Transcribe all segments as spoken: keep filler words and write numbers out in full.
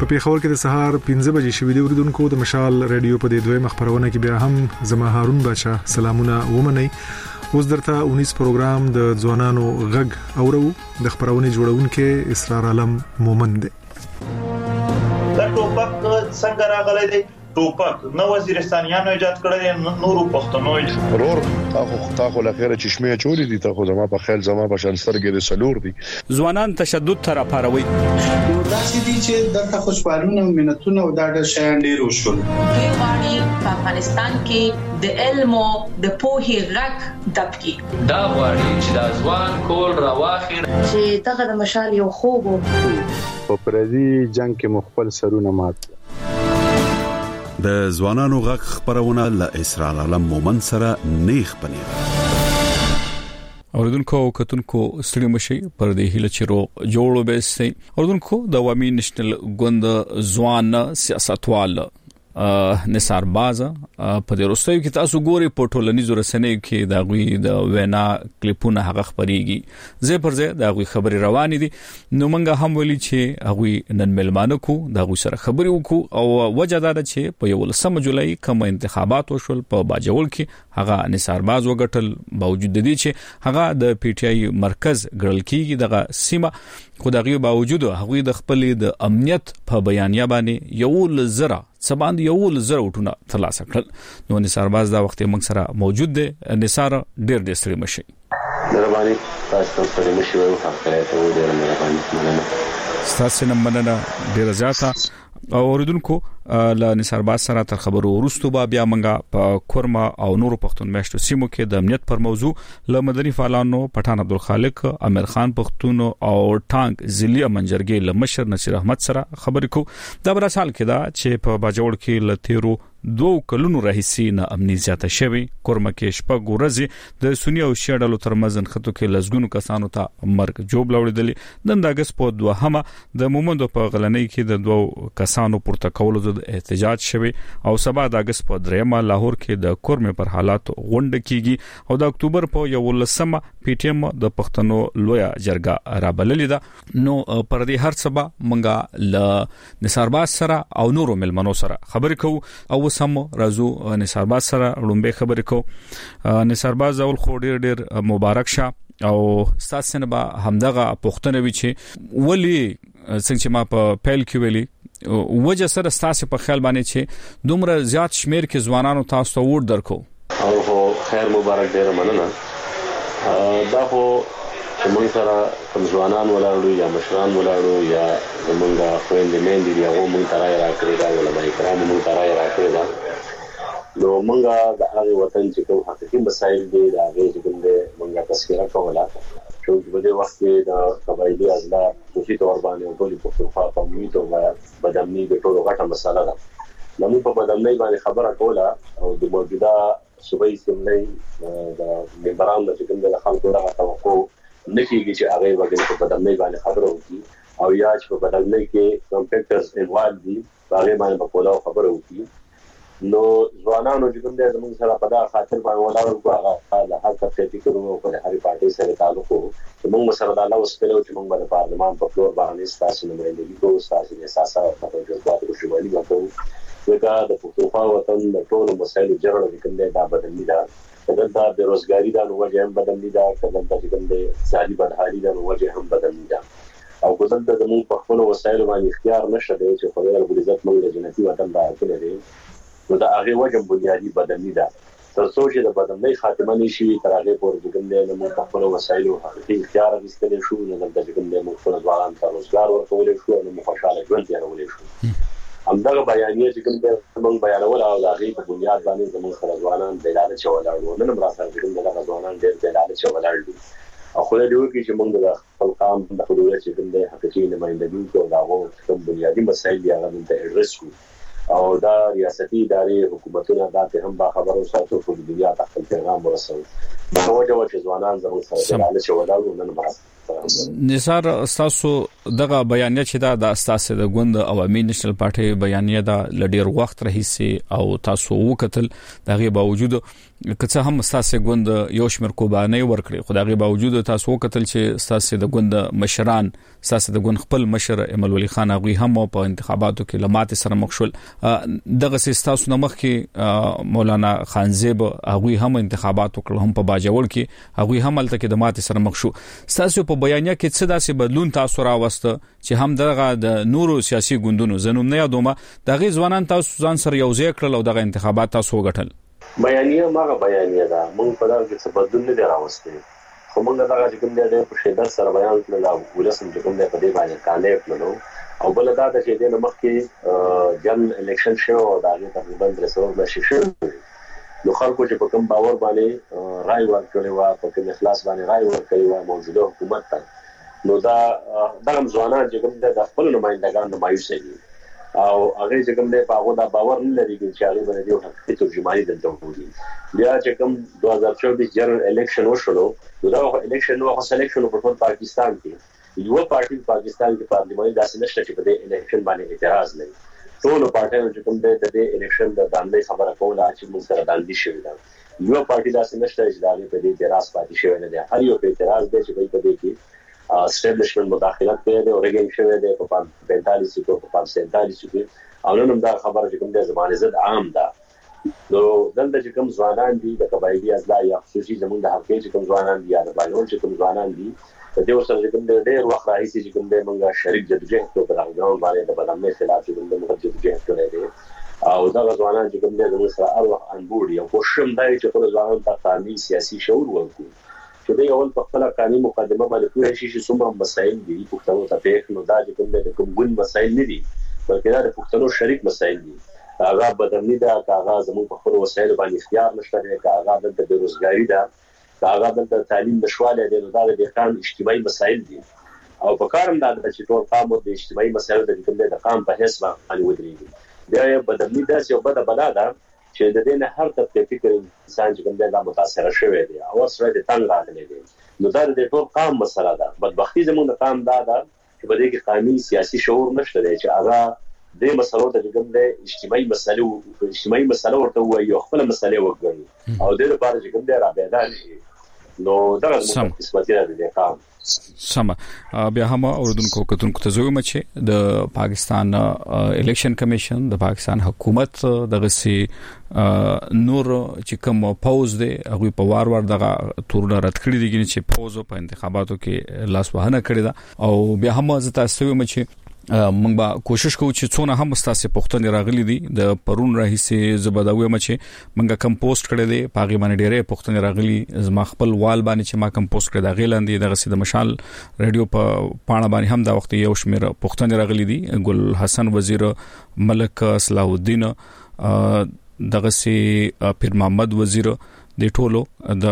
په پیښور کې د سهار پنځه بجې شوې د اوریدونکو د مشال رادیو په دې دویمه خبرونه کې بیا هم زما هارون بچا سلامونه ومني. اوس درته اونیس پروګرام د ځوانانو غږ اورو. د خبرونه جوړونکو اسرار عالم مومن دی. دا ټوپک څنګه راغلی دی؟ ټوپک نو وزیرستانیانو ایجاد کړی، نورو پښتنو ضرور تاسو تاسو لخيره چشمه چولې دي، تاسو زما په خیال زما په شانستر کې د سلور دي. ځوانان تشدد تر پاروي نو داسې دي چې د خوشحالونه او منتونه او دا د شیان ډیر وشول. دوی غواړي په افغانستان کې د علم او د پوهې غږ دبکي. دا غواړي چې د ځوان کول راواخیر چې دغه د مشال یو خوب په پردي جنگ کې مخبل سرونه مات. د ځوانانو غږ خبرونه له اسرار عالم مومن سره نیخ پنیر. اوردونکو کتونکو ستړي مشي پر دې هله چیرو جوړو به سي. اوردونکو د عوامي نېشنل ګوند ځوان سیاستوال نثار باز په دې وروستیو کې تاسو ګوري په ټولنیزو رسنیو کې دا غوي د وینا کلیپونه هغه خبريږي زه پر زه دا غوي خبري روان دي. نو منګه هم ولي چې هغه نن ملمانه کو دا غوي سره خبري وکړو او وجه دا ده چې په یو لسم جولای کوم انتخابات وشول په باجوړ کې هغه نثار باز وګټل، باوجود د دې چې هغه د پی ټ آی مرکز ګړل کیږي دغه سیمه خو دغه باوجود هغه د خپل د امنیت په بیانیه باندې یو لزره سباند یو لزر وټونه ترلاسه کړل. نو نثار باز دا وخت موږ سره موجود دی. نثار ډیر ډیر ستړي مشي. مهرباني تاسو ستړي مشي وو حق ته ډیر مهرباني مننه. تاسو نن مننه ډیر زیاته. اوریدونکو ل نثار باز سره تر خبرو ورستو با بیا منګه په کورما او نورو پښتون میشتو سیمو کې د امنیت پر موضوع ل مدني فعالانو پټان عبدالخالق، امیر خان پښتون او ټانک زلی منجرګي ل مشر نصیر احمد سره خبرې کو. دا بر سال کې دا چې په باجوړ کې ل تیرو دوه کلونو راهیسي نه امنیت زیاته شوی. کورما کې شپږ ورځې د سنی او شیعه ډلو ترمنځ خطو کې لزګونو کسانو ته مرګ جوړ لوړېدل. نن د اگست په دوهمه د مومندو په غلنۍ کې د دوه کسانو پورته کولو د احتجاج شوی او سبا د اگست په دریمه لاهور کې د کورمه پر حالات غونډه کیږي او د اکتوبر په یو لسمه پی ټ ایم د پښتنو لویا جرګه را بللې ده. نو پر دې هر سبا منګه ل نثار باز سره او نورو ملمنو سره خبرې کوو او سم رازو نثار باز سره لومبه خبرې کوو. نثار باز اول خو ډیر ډیر مبارک شه او تاسو نه به همدغه پښتنه وی چې ولی څنګه چې ما په پیل کې ویلي وجه سره تاسو په خیال باندې چې دومره زیات شمیر کې ځوانانو تاسو ته ووټ درکو. او خیر مبارک ډیر مننه. دا خو موږ سره کوم ځوانان ولاړو یا مشران ولاړو یا موږ خويندې مېندې دی هغه موږ ترای راکړی دا علماء کرام موږ ترای راکړی دا. نو موږ د هغه وطن چې کوم حقيقي مسایل دي دا هغه څنګه موږ تذکرہ کوله چې په دې وخت کې د قبایلی ازلا په تور باندې ټولې پښتونخوا په میټو باندې بدامني د ټولو غټه مسله ده. نو په بدامني باندې خبره کوله او د موجوده صوبې سیمې د ممبرانو چې کوم د خلکو راغله توقع نکېږي چې هغه وګړي په بدامني باندې خبره وکړي او یا چې په بدامني کې کوم فیکټرز انوالو دي هغه باندې په کوله خبره وکړي. نو ځوانانو چې کوم د زموږ سره په دا خاطر باندې ولاړ هغه د هر څه فکر وکړو په هر پارټي سره تعلق وو چې موږ سره د الله وسپلو چې موږ د پارلمان په فلور باندې ستاسو نمائندګي کوو، ستاسو د اساسات په جوړولو کې شمولي وکړو. دا د پښتونخوا وطن د ټولو مسایلو جوړول کوم دا بدلنی ده. کله دا بیروزګاری دا نو وجه هم بدلنی ده، کله دا چې کوم د اقتصادي بدحالي دا نو وجه هم بدلنی ده. او کله دا زموږ په خپل وسایلو باندې اختیار نشته دی چې خدای رب العزت موږ د جنتي وطن دا کړی دی. نو دا هغه وجه بنیادی بدلنی ده. تر څو چې د بدلنی خاتمه نشي تر هغه پورې کوم د موږ په خپل وسایلو حقیقي اختیار غوښتل شو نو د کوم د موږ خپل ځوانان ته روزګار ورکول شو نو خوشاله ژوند تیرول شو. همدغه بیانیه چې کوم د موږ بیانول او د هغه په بنیاد باندې زموږ سره ځوانان د لاله چولاړو نن مراسم کوم د ځوانان ډېر د لاله چولاړو او خو له دې کې چې موږ د خپل قام د حدود چې کوم د حقیقي نمائندګي کو دا غو کوم بنیادی مسایل دی هغه ته اډرس کو او دا ریاستي ادارې حکومتونه دا ته هم با خبرو ساتو په دنیا ته خپل پیغام ورسول. په وجه چې ځوانان زموږ سره د لاله چولاړو نن مراسم نثار تاسو دغه بیانیه چې دا د اساسه د ګوند عوامي نېشنل پارټي بیانیه دا لډیر وخت رهیسي او تاسو وکتل دغه باوجود که هم اساسه ګوند یو شمیر کوبانه ورکړي خو دغه باوجود تاسو وکتل چې اساسه د ګوند مشران اساسه د ګوند خپل مشر امل ولي خان هغه هم په انتخاباتو کې لمات سره مخشول دغه سیستاسو نمخ کې مولانا خانزیب هغه هم انتخابات وکړل هم په باجوړ کې هغه هم الته کې د مات سره مخ شو تاسو په بیانیه کې څه داسې بدلون تاسو راوسته چې هم دغه د نورو سیاسي ګوندونو زنوم نه یادومه دغه ځوانان تاسو ځان سره یوځای کړل او دغه انتخابات تاسو وګټل بیانیه ماغه بیانیه ده مونږ په دغه کې څه بدلون نه راوسته خو مونږ دغه چې کوم دی په شدت سره بیان کړل او ولسم چې کوم دی په دې باندې کاله کړلو او بل دا چې د مخکې جن الیکشن شو او دغه تقریبا درسور مشي شو نو خلکو چې په کوم باور باندې رائے ورکړي وا په کوم اخلاص باندې رائے ورکړي وا موجوده حکومت ته نو دا دغه ځوانان چې کوم د خپل نمائندګان مایوسه دي او هغه چې کوم د پاغو دا باور نه لري چې هغه باندې یو حقیقي ترجمانی دلته وږي بیا چې کوم دوه هزار چوبیس جنرال الیکشن وشو نو دا الیکشن نو سلیکشن په ټول پاکستان کې یو پارټي پاکستان کې پارلیماني داسې نشته چې په دې الیکشن باندې اعتراض لري ټول پارټیانو چې کوم د دې الیکشن د باندې خبره کوله چې موږ سره باندې شوی دا یو پارټي داسې نشته چې دا په دې اعتراض پاتې شوی نه دی هر یو په اعتراض دی چې په دې کې اسټابلیشمنت مداخلت کوي او ریګینګ شوی دی په پینتالیس کې په سینتالیس کې او نن هم دا خبره چې کوم د زمانه زد عام ده نو دلته چې کوم ځوانان دي د قبایلی ازلا یا خصوصي زموږ د حقیقي چې کوم ځوانان دي یا د باندې چې کوم ځوانان دي د دې سره چې کوم د ډېر وخت راځي چې کوم د موږ شریک جدوجہد په راغون باندې د بدلمه خلاف چې کوم د موږ جدوجہد کړی دی او دا ځوانان چې کوم د موږ سره هر وخت انبورډ یو کوشم دی چې خپل ځوانان ته قانوني سیاسي شعور ورکړي چې د یو په خپل قانوني مقدمه باندې پوره شي چې څومره مسایل دي پښتنو ته په نو دا چې کوم د کوم ګون مسایل نه دي بلکې دا د پښتنو شریک مسایل دي هغه بدلنی دا هغه زموږ په خپل وسایل باندې اختیار نشته دی هغه د بیروزګاری ده هغه د تعلیم نشواله دی نو دا د قام اجتماعي مسایل دي او په کارم دا چې ټول قام د اجتماعي مسایل د کوم د قام په حساب باندې ودرېږي دا بدلنی دا چې بده بلا ده چې د دې نه هر طبقه فکر انسان چې کوم د متاثر شوی دی او سره د تنګ راغلی دی نو دا د ټول قام مسله ده بدبختی زموږ د قام دا ده چې په دې کې قانوني سیاسي شعور نشته دی چې هغه د مسلو ته کوم د اجتماعي مسلو اجتماعي مسلو ورته وایي خپل مسلې وګڼي او د لپاره چې کوم د رابطه شي نو دا د قسمتي د قام سم بیا هم اوردونکو کتونکو ته زویم چې د پاکستان الیکشن کمیشن د پاکستان حکومت دغه سي نور چې کوم پاوز دی هغه په وار وار دغه تورونه رد کړی دي چې پاوز په انتخاباتو کې لاس وهنه کړی دا او بیا هم زه تاسو ویم چې موږ به کوشش کوو چې څونه هم ستاسو پښتنې راغلي دي د پرون راهیسه زبداوي مچ موږ کم پوسټ کړی دی پاغي باندې ډېرې پښتنې راغلي زما خپل وال باندې چې ما کم پوسټ کړی دا غیلاندې دغه سید مشال رادیو په پاڼه باندې هم دا وخت یو شمیر پښتنې راغلي دي ګل حسن وزیر ملک صلاح الدین دغه سي پیر محمد وزیر د ټولو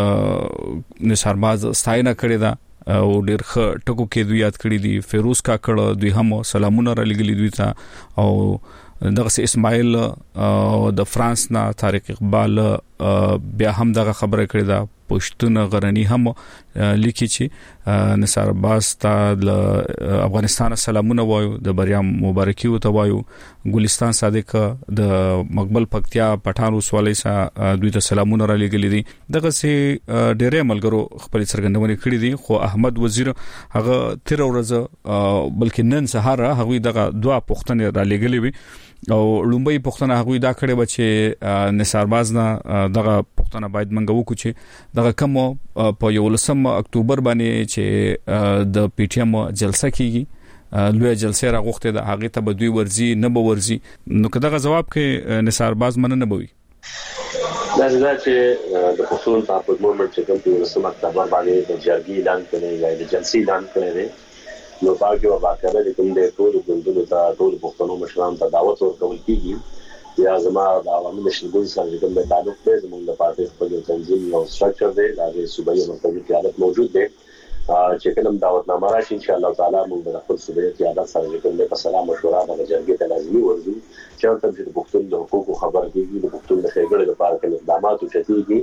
د نثارباز ستاینه کړی دا او ډېر ښه ټکو کې دوی یاد کړی دي فیروز کاکړ دوی هم سلامونه را لګلي دوی ته او دغه اسماعیل د فرانس نه طارق اقبال بیا هم دغه خبره کړې ده پښتون غرنی هم لیکي چې نثار عباس ته د افغانستان سلامونه وایو د بریا مبارکي وته وایو ګلستان صادق د مقبل پکتیا پټان وسوالۍ سره دوی ته سلامونه را لګلي دي دغه سي ډېرې ملګرو خپل څرګندونه کړې دي خو احمد وزیر هغه تیر ورځ بلکې نن سهار هغه دغه دوا پښتنه را لګلي وي او لومبي پښتنه هغه دا کړي بچي نثار باز نه دغه پښتنه باید منګو کو چې دغه کوم په یو لسم اکتوبر باندې چې د پی ټی ایم جلسه کیږي لوی جلسه راغوخته د هغه ته بدوي ورزي نه به ورزي نو کداغه جواب کې نثار باز مننه بوي دا چې د پښتون په مومنت چې کوم په لسم اکتوبر باندې د جرګي اعلان کړي یا د جلسې اعلان کړي نو باقي واقعا د کوم د ټول ګوندونو ته ټول پښتنو مشرانو ته دعوت ورکول کیږي یا زما د عوامي نشنګون سره کوم د تعلق دی زموږ د پارټي خپل تنظیم او سټرکچر دی د صوبایي مرکزي قیادت موجود دی چې کوم دعوتنامه راشي ان شاء الله تعالی موږ د خپل صوبایي قیادت سره کوم د سلام مشوره د جرګې ته لازمي ورزو چې تاسو د پښتون د حقوقو خبر کیږي د پښتون د خېګړې لپاره کوم اقدامات وشتيږي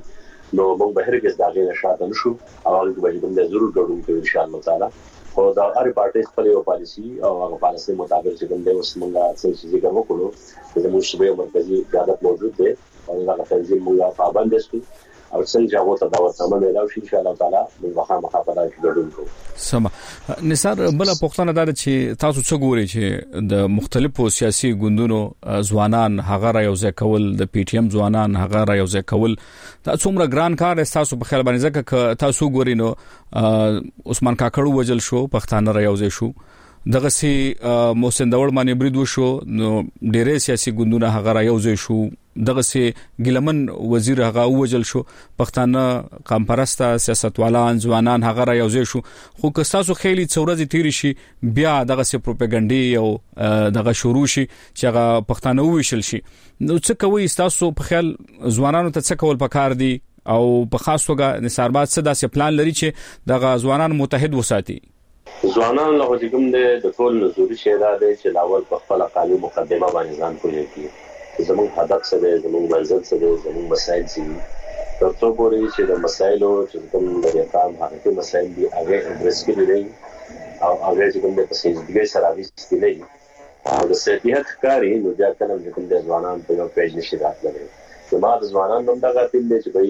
نو موږ به هرګز دا غیر شاته نشو او هغه به موږ ضرور ګډون کوو ان شاء الله تعالی. خو دا هر پارټي خپل یو پالیسی او هغه پالیسی مطابق چې کوم دی اوس موږ څه شي ذکر وکړو چې موږ صوبې مرکزی قیادت موجود دی او هغه تنظیم موږ پابند یو او څنګه هغه ته دا ورته نه راوشي ان شاء الله تعالی موږ خامخا په دغه کې ګډون کوو. سم نثار بل پښتنه دا چې تاسو څه ګوري چې د مختلفو سیاسي ګوندونو ځوانان هغه را یوځای کول د پی ټی ایم ځوانان هغه را یوځای کول دا څومره ګران کار دی تاسو په خیال باندې ځکه تاسو ګوري نو عثمان کاکړو وجل شو پښتانه را یوځای شو دغه سي محسن داوړ باندې برید وشو نو ډېرې سیاسي ګوندونه هغه را یوځای شو دغه سي ګلمن وزیر هغه وجل شو پښتانه قام پرسته سیاستوالان ځوانان هغه را یوځای شو خو که تاسو خېلی څورځي تیر شي بیا دغه سي پروپاګاندا او دغه شروع شي چې هغه پښتانه وویشل شي نو څه کوي تاسو په خیال ځوانانو ته څه کول پکار دي او په خاص توګه نثارباد څه داسې پلان لري چې دغه ځوانان متحد وساتي؟ ځوانان له کوم د ټول نزوري شیدا دی چې لاول په خپل قانوني مقدمه باندې ځان کوي چې زموږ هدف څه دی زموږ منزل څه دی زموږ مسایل څه دي تر څو پورې چې د مسایلو چې کوم د یقام حقیقي مسایل دي هغه اډریس کړي دي او هغه چې کوم د پسندګۍ سره راځي دي او د سیاست کاری نو بیا کله چې کوم د ځوانان په یو پیج نشي راتللی نو ما د ځوانان نوم دا غوښتل دي چې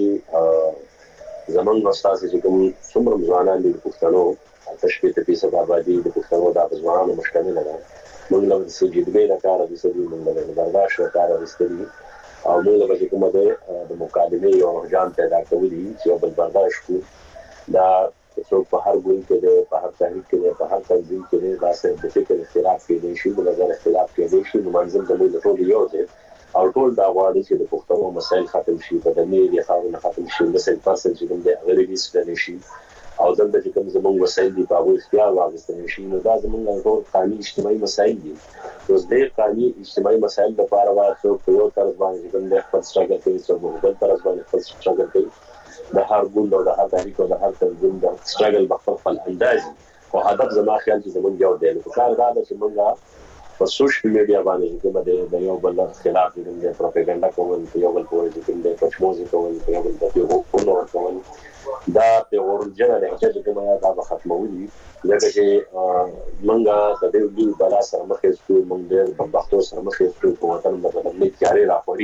به زمونږ استاد چې کوم څومره ځوانان دي پښتنو تشبيه ته پیسه آبادی د پښتنو د ځوانانو مشکل نه ده موږ له سجدګۍ لپاره د سړي موږ له برداشت لپاره وستري او موږ له کومه ده د مکالمې او ځان پیدا کولې چې بل برداشت کو دا څو په هر ګوند کې ده په هر تحریک کې ده په هر تنظیم کې ده دا څه د فکر اختلاف کې دي شی د نظر اختلاف کې دي شی منظم د موږ ټول یو دي او ټول دا غواړي چې د پښتنو مسایل ختم شي په دمه دي خاورونه ختم شي د سل پرسنټ چې کوم د غریبي ستنې شي او دلته چې کوم زموږ وسایل دي په هغه اختیار واغستل شي نو دا زموږ ټول قانوني اجتماعي مسایل دي اوس د قانوني اجتماعي مسایل لپاره واسو په یو طرز باندې کوم د خپل سټراګل کوي چې په بل طرز باندې خپل سټراګل کوي د هر ګوند او د هر تحریک او د هر تنظیم د سټراګل په خپل انداز او هدف زما خیال چې زموږ یو دی نو کار دا چې موږ په سوشل میډیا باندې کوم د یو بل خلاف د پروپاګاندا کول یو بل کول چې د پښموزي کول یو بل د یو کولو کول دا په ورجنه نه چې کومه دا به ختمولي لکه چې منګه د دې د بلا سره مخې شو موږ د بختو سره مخې شو په وطن د بدلې تیاری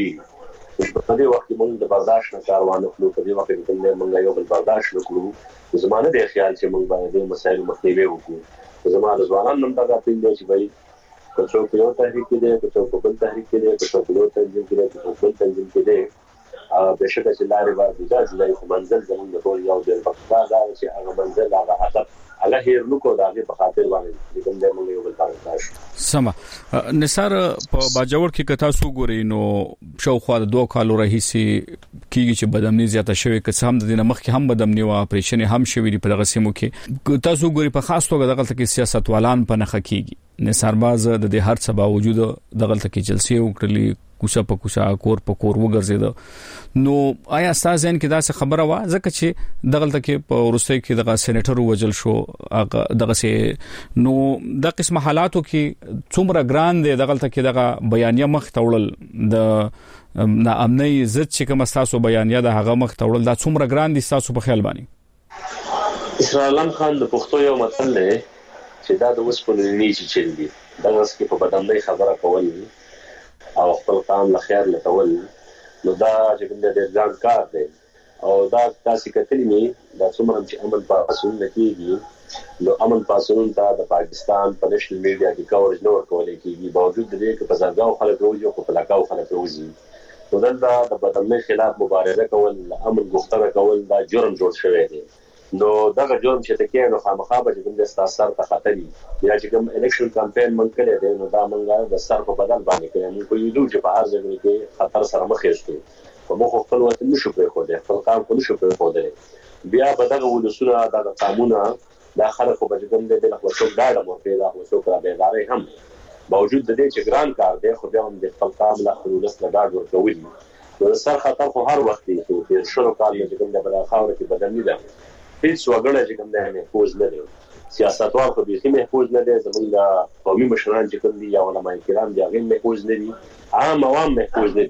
راپوري په دې وخت کې موږ د برداشت نه کاروان خپل په دې وخت کې موږ یو بل برداشت وکړو زمانه د خیال چې موږ باندې د مسایل مخنیوي وکړو زمانه ځوانان نن دا پیل دي چې وایي کڅو په یو تحریک کې دي کڅو په بل تحریک کې دي کڅو په یو تنظیم کې دي کڅو په بل تنظیم کې دي به شکه چې لارې باندې ځای ځای منزل زموږ د ټول یو ډېر پختا دا چې هغه منزل هغه هدف هغه هیر نو کو دا په خاطر باندې کوم د موږ یو بل باندې سم نثار په باجوړ کې کتا سو ګوري نو شاوخوا د دوه کالو راهیسي کیږي چې بدامنی زیاته شوی که هم د دینه مخ کې هم بدامنی او اپریشن هم شوی په دغه سیمو کې تاسو ګوري په خاص توګه دغه تکي سیاستوالان په نخ کېږي نثارباز د دې هر څه باوجود دغه تکي جلسې وکړلې کوڅه په کوڅه کور په کور وګرځید نو آیا تاسو ځین کې دا څه خبره وا ځکه چې دغه تکي په روسي کې دغه سېنیټر وجل شو دغه سي نو د قسم حالاتو کې څومره ګران دي دغه تکي دغه بیانیه مخ تولل د نا امني عزت چې کوم تاسو بیانیه د هغه مخ تولل دا څومره ګران دي تاسو په خیال باندې؟ اسرائیل خان د پښتو یو متل دی چې دا د وسپنې چې چل دي دا اوس کې په بدامنۍ خبره کول او خپل قام له خیر لټول نو دا چې کوم د ځان کار دی او دا تاسو کتلی نه دا څومره چې امن پاسون نکېږي نو امن پاسون ته د پاکستان په نېشنل میډیا کې کورج نور کولای کېږي باوجود د دې چې په ځانګاو خلک روزي او په لکاو خلک روزي نو دا د بدامنۍ خلاف مبارزه کول امن غوښتنه کول دا جرم جوړ شوی دی نو دا جرم چې تکي نو خامخا به کوم د ستاسو ته خطري یا چې کوم الیکشن کمپاین مونږ کړی دی نو دا مونږه د سر په بدل باندې کوي موږ کوی دوی چې په هر ځای کې خطر سره مخ یو په مخ خپل وطن نشو پرې خو دې خپل قام کو نشو پرې خو دې بیا به دغه ولسونه د قانونا د خلکو په کوم د له خپل ډاډه مو پیدا هو څو کرا به داري هم باوجود د دې چې ګران کار دی خو بیا هم د خپل قام له خلوص له ډاډ ورکوي نو سر خطر خو هر وخت دی چې شروع کال چې کوم د بل خاور کې بدل نه ده هیڅ وګړه چې کوم ده محفوظ نه دي سیاستوال خو به محفوظ نه دي زموږ د قومي مشران چې کوم دي یا علماء کرام دي هغه محفوظ نه دي عام عوام محفوظ نه دي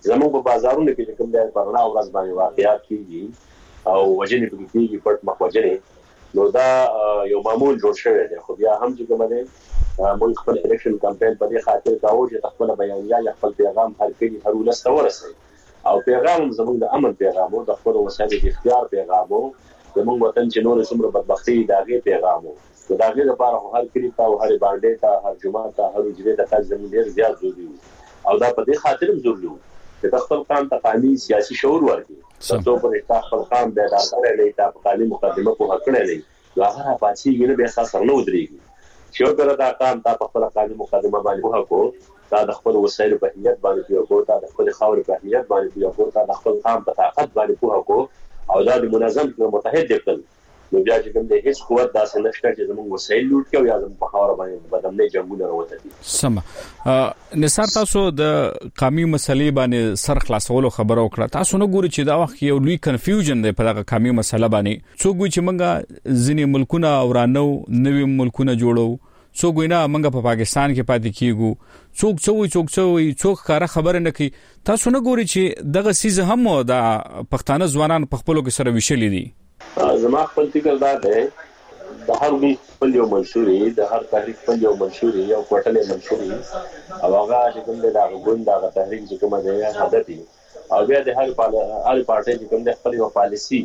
زموږ په بازارونو کې کوم د پرنا ورځ باندې واقعیات کیږي او وجنې په کېږي پټ مخ وجنې نو دا یو معمول جوړ شوی دی. خو بیا هم چې کوم دی موږ خپل الیکشن کمپاین په دې خاطر کاوه چې خپل بیانیه یا خپل پیغام هر کلی هر ولسته ورسوي او پیغام زموږ د امن پیغام او د خپل وسایل د اختیار پیغام او زموږ وطن چې نور څومره بدبختی داغه پیغام او داغه لپاره هر کلی ته او هر باندې ته هر جمعه ته هر جوړه ته خاص زموږ ډیر زیات ضروري او دا په دې خاطر هم ضروري چې خپل قانون ته قانوني سیاسي شعور ورکړي څو پر خپل قانون د ادارې له تاسو قانوني مقدمه په حق نه لري هغه پاتې ګنه به اساس نه ودرېږي چې پر دا قانون ته خپل قانوني مقدمه باندې په حق دا د خپل وسایل په اهمیت باندې په حق دا د خپل خاور په اهمیت باندې په حق دا د خپل قانون په طاقت باندې په حق او دا د منظم متحد دي نو بیا چې کوم د هیڅ قوت داسې نشته چې زموږ وسایل لوټ کړي یا زموږ په خاور باندې بدمنې جنگونه راوته دي. سم نثار تاسو د قومي مسلې باندې سر خلاصولو خبرو کړه تاسو نه ګوري چې دا وخت یو لوی کنفیوژن دی په دغه قومي مسله باندې څوک وي چې موږ ځینې ملکونه اورانو نوې ملکونه جوړو څوک وینا موږ په پاکستان کې پاتې کیږو څوک څوک څوک څوک څوک کار خبره نه کوي تاسو نه ګوري چې دغه سیز هم د پښتانه ځوانان په خپلو کې سره وشلې دي. زما خپل فکر دا دی د هر ګوند خپل یو منشوري د هر تحریک خپل یو منشوري یو کوټلې منشوري او هغه چې کوم د هغه ګوند د تحریک چې کوم دی هدف دی او بیا د هر هر پارټي چې کوم د خپل یو پالیسی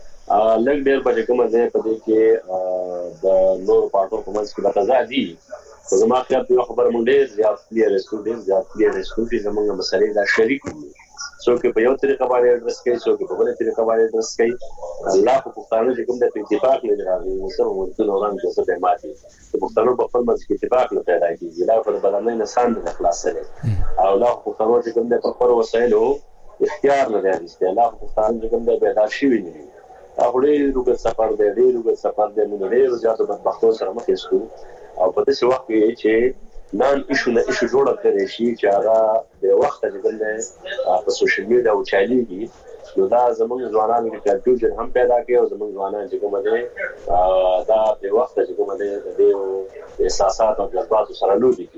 لږ ډېر په کوم ځای په دې کې د نور پارټو په منځ کې د تضادي زما خیال په خبر مونږ ډېر زیات کلیر اسټوډنټ زیات کلیر اسټوډنټ زموږ مسلې دا شریک دي څوک په یو طریقه باندې اډرس کوي څوک په بل طریقه باندې اډرس کوي الله په پښتانه چې کوم د اتفاق نه راغلی نو سم ورته اوران کې څه به ماتي په پښتانه په خپل منځ کې اتفاق نه پیدا کیږي لا پر بدلنې نه سان نه خلاصره او الله په پښتانه چې کوم د خپل وسایلو اختیار نه لري الله په پښتانه چې کوم د پیدا شي ویني هغه ډېر سفر دی ډېر سفر دی نو ډېر زیات بدبختو سره مخ شو او په دې وخت کې چې نن ایشو نه ایشو جوړه کړی شي چې هغه د وخت د ګل په سوشل میډیا او چاليږي نو دا زموږ ځوانانو کې کنفیوژن هم پیدا کوي او زموږ ځوانان چې کوم دي دا د وخت چې کوم دي د احساسات او جذبات سره لوبي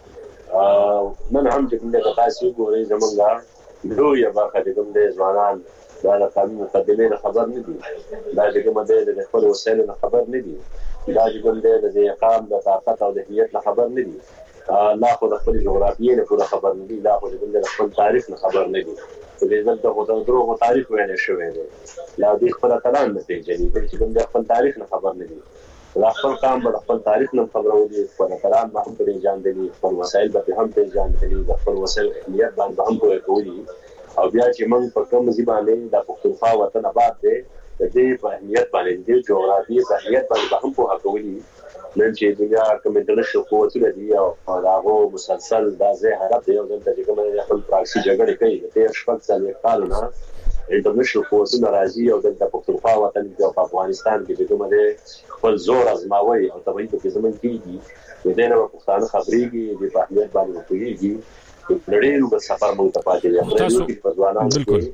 کوي نن هم چې کوم د تاسو ګوري زموږ نو یو برخه د کوم د ځوانان دا د قانون مقدمه خبر نه دي دا چې کوم د خپل وسایل نه خبر نه دي دا چې کوم د اقام د طاقت او د هویت نه خبر نه دي لا خو د خپل جغرافیې نه پوره خبر نه دي لا خو د خپل تاریخ نه خبر نه دي په دې ځل ته د دروغ تاریخ ویل شوی دی لا د خپل کلام نه پیژني چې کوم د خپل تاریخ نه خبر نه دي لا خپل کام به خپل تاریخ نه خبرو دي خپل کلام به هم پیژان دي خپل وسایل به هم پیژان دي خپل وسایل اهمیت باندې هم پوهه کوي او بیا چې موږ په کوم ځای د پښتونخوا وطن آباد دی د دې په اهمیت باندې د جغرافیې په اهمیت باندې هم پوهه کوي نن چې دنیا کوم انټرنیشنل قوتونه دي او هغه مسلسل د ځای حالت دی او د کومه خپل پراکسي جګړه کوي د شپږ څلوېښت کالونه انټرنیشنل قوتونه راځي او د پښتونخوا وطن کې په افغانستان کې کومه ده خپل زور ازماوي او طبيعي په ځمن کېږي د دې نه پښتانه خبريږي د اهمیت باندې کوي لړېو په سفر مو ته پاتې دي په ځوانانو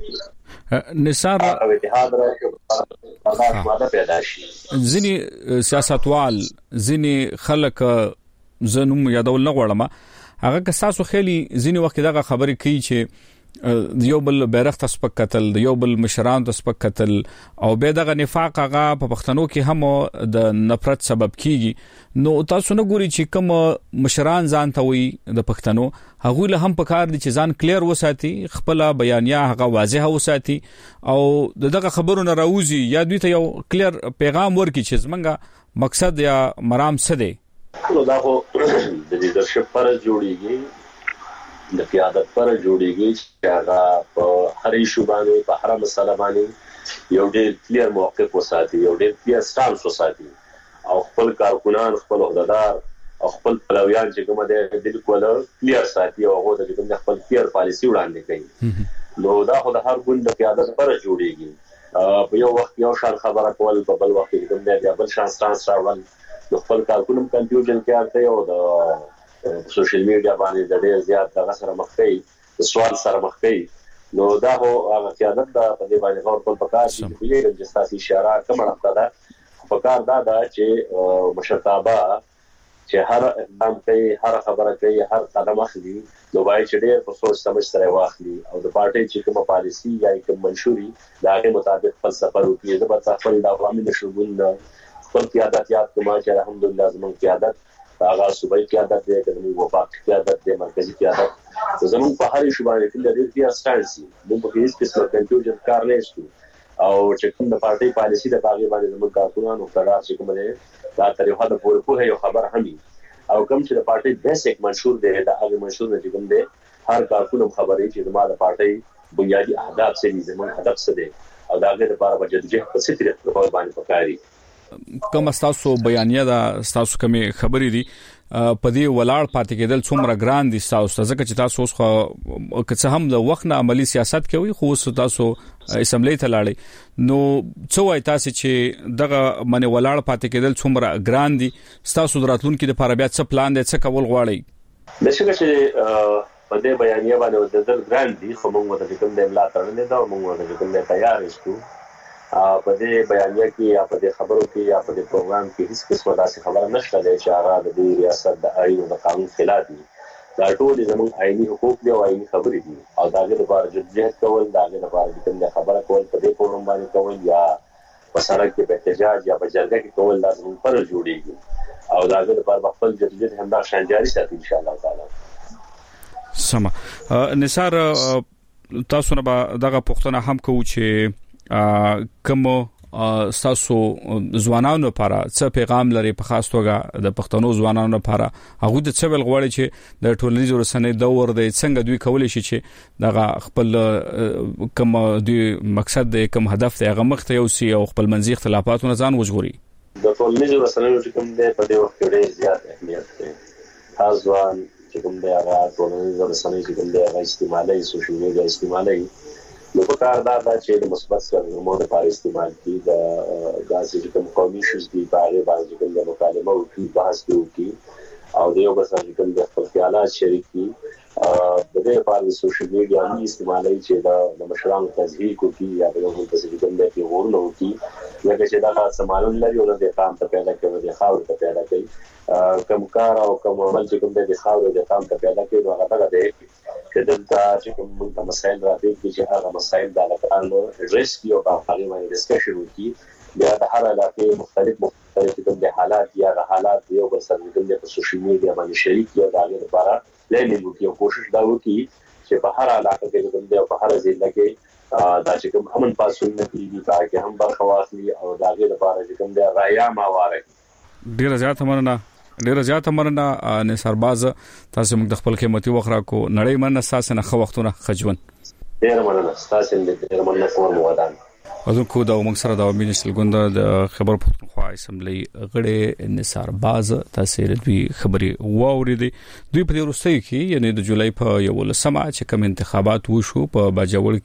بالکل نثار او اتحاد راځي هغه ماده پیدا شي ځینی سیاستوال ځینی خلک زنوم یادول نه غواړم هغه که تاسو خېلي ځینی وخت دغه خبرې کوي چې یو بل بیرغ تسپک قتل یو بل مشران تسپک قتل او به دغه نفاق هغه په پښتنو کې هم د نفرت سبب کیږي نو تاسو نه ګوري چې کوم مشران ځان ته وي د پښتنو هغه له هم پکار دي چې ځان کلیر وساتي خپل بیانیه هغه واضح وساتي او دغه خبرونه راوځي یا دوی ته یو کلیر پیغام ورکړي چې زمونږ مقصد یا مرام څه دی نو دا خو د لیدرشپ پر جوړیږي د قیادت پر جوړیږي چې هغه په هر ایشو باندې په هر مسله باندې یو ډېر کلیر موقف وساتي یو ډېر کلیر سټانس وساتي او خپل کارکونان خپل عہدیدار او خپل پلویان چې کومه ده بالکل کلیر ساتي او هغه د کوم خپل کلیر پالیسی وړاندې کوي نو دا خو د هر ګوند د قیادت پر جوړیږي په یو وخت یو شان خبره کول په بل وخت کې کوم دی بل شان سټانس راوړل خپل کارکونم کنفیوژن کې راځي او د سوشل میډیا باندې د ډېر زیات دغه سره مخ کوي سوال سره مخ کوي نو دا هو هغه قیادت د په دې باندې غوړ کول پکار دي چې د جستاسي اشاره کوم راځه دا پکار دا دا چې مشرتابه چې هر اقدام کوي هر خبره کوي هر قدم اخلي نو وایي چې ډېر په سوچ سمجھ سره واخلي او د پارټي چې کومه پالیسي یا کوم منشوري دا هغه مطابق فلسفه وکړي. د بل خپل د عوامي نشوګون خپل قیادت یاد کومه چې الحمدلله زموږ قیادت هغه صوبایي قیادت دی، د وفاق قیادت دی، مرکزی قیادت زموږ په هر شوبانه کې د دې ستانسي موږ په هیڅ قسمه کنفیوژن کار نه شو او چې کوم د پارټي پالیسي د باغې باندې زموږ کارکونانو قرار چې کوم دی دا تر یو حد پورې په یو خبر همي او کوم چې د پارټي بیسیک منشور دی دا هغه منشور نه چې کوم دی هر کارکون خبرې چې زموږ د پارټي بنیادی اهداف څه دي، زموږ هدف څه دی او دا غیر لپاره بجټ په ستر په باندې پکاري. کوم تاسو بیانیه دا تاسو کومه خبرې دي په دې ولاړ پاتې کېدل څومره ګران دي تاسو ځکه چې تاسو اوس خو که هم د وخت نه عملی سیاست کوي خو تاسو اسمبلی ته لاړی نو څو وای تاسو چې دغه منی ولاړ پاتې کېدل څومره ګران دي تاسو دراتلونکو د لپاره بیا څه پلان دي څه کول غواړي؟ نشګه چې په دې بیانیه باندې د دل ګران دي خو موږ د کوم د املا ترنه دا موږ د کوم د تیار یو په دې بیانیه کې یا په دې خبرو کې یا په دې پروګرام کې هیڅ قسمه داسې خبره نشته چې هغه د دې ریاست د آئین او د قانون خلاف دي. دا ټول زموږ آئینی حقوق دي او آئینی خبرې دي او دا غیر لپاره جديت کول دا غیر لپاره کوم خبره کول په دې پروګرام باندې کول یا په سړک کې په احتجاج یا په جرګه کې کول لازم پر جوړیږي او دا غیر لپاره خپل جديت هم دا شان جاري ساتي ان شاء الله تعالی. سم نثار تاسو نه دغه پښتنه هم کوو چې کوم تاسو ځوانانو لپاره څه پیغام لري په خاص توګه د پښتنو ځوانانو لپاره هغه د څه ویل غواړي چې د ټولنیزو رسنۍ دور د څنګه دوی کولای شي چې دغه خپل کوم دوی مقصد د کوم هدف ته هغه مخ ته یوسي او خپل منځي اختلافاتونه ځان وژغوري؟ د ټولنیزو رسنیو چې کوم دی په دې وخت کې ډېر زیات اهمیت دی. خاص ځوان چې کوم دی هغه ټولنیزو رسنیو چې کوم دی هغه استعمالي سوشل میډیا استعمالي نو په کار دا چې د مثبت سرګرمو لپاره استعمال کړي د غازي کوم قومي شوز دي په اړه باندې کوم د مکالمه او بحث کوي او د یو بل سره کوم د خپل خیالات شریکي د دې لپاره سوشل میډیا هم استعمالي چې د مشرانو تذهیب کوي یا د یو څه چې کوم د پیغورونو کوي لکه چې دا سمالون لري او د قام ته پیدا کوي د خاور ته پیدا کوي کوم کار او کوم عمل چې کوم د خاور د قام ته پیدا کوي نو هغه د کدلته چې کوم د مسایل راځي چې هغه مسایل د لکانو ریسک یو په هغه باندې ډسکشن وکړي بیا د هر علاقې مختلف مختلف کوم د حالات یا د حالات یو بل سره کوم د سوشل میډیا باندې شریک یا د هغه لپاره لنی وکړي او کوشش دا وکړي چې په هر علاقې کې کوم د په هر ځای کې دا چې کوم امن پاسون نه کیږي تاکي هم برخه واخلي او دا هغه لپاره چې کوم د رایا ماواره ډیر زیات مننه ډیر زیات مننه نثار باز تاسو موږ د خپل قیمتي وخت راکو نړۍ مننه تاسو نه خو وختونه خجون ډیر مننه تاسو ډیر مننه کوم ودان اذن کو دا موږ سره د مینیسټر ګوند د خبر پښتونخوا اسمبلی غړي نثار باز تاسو دوی خبري واوریدي دوی په دې وروستۍ کې یعنی د جولای په یولسمه چې کوم انتخابات وشو په باجوړ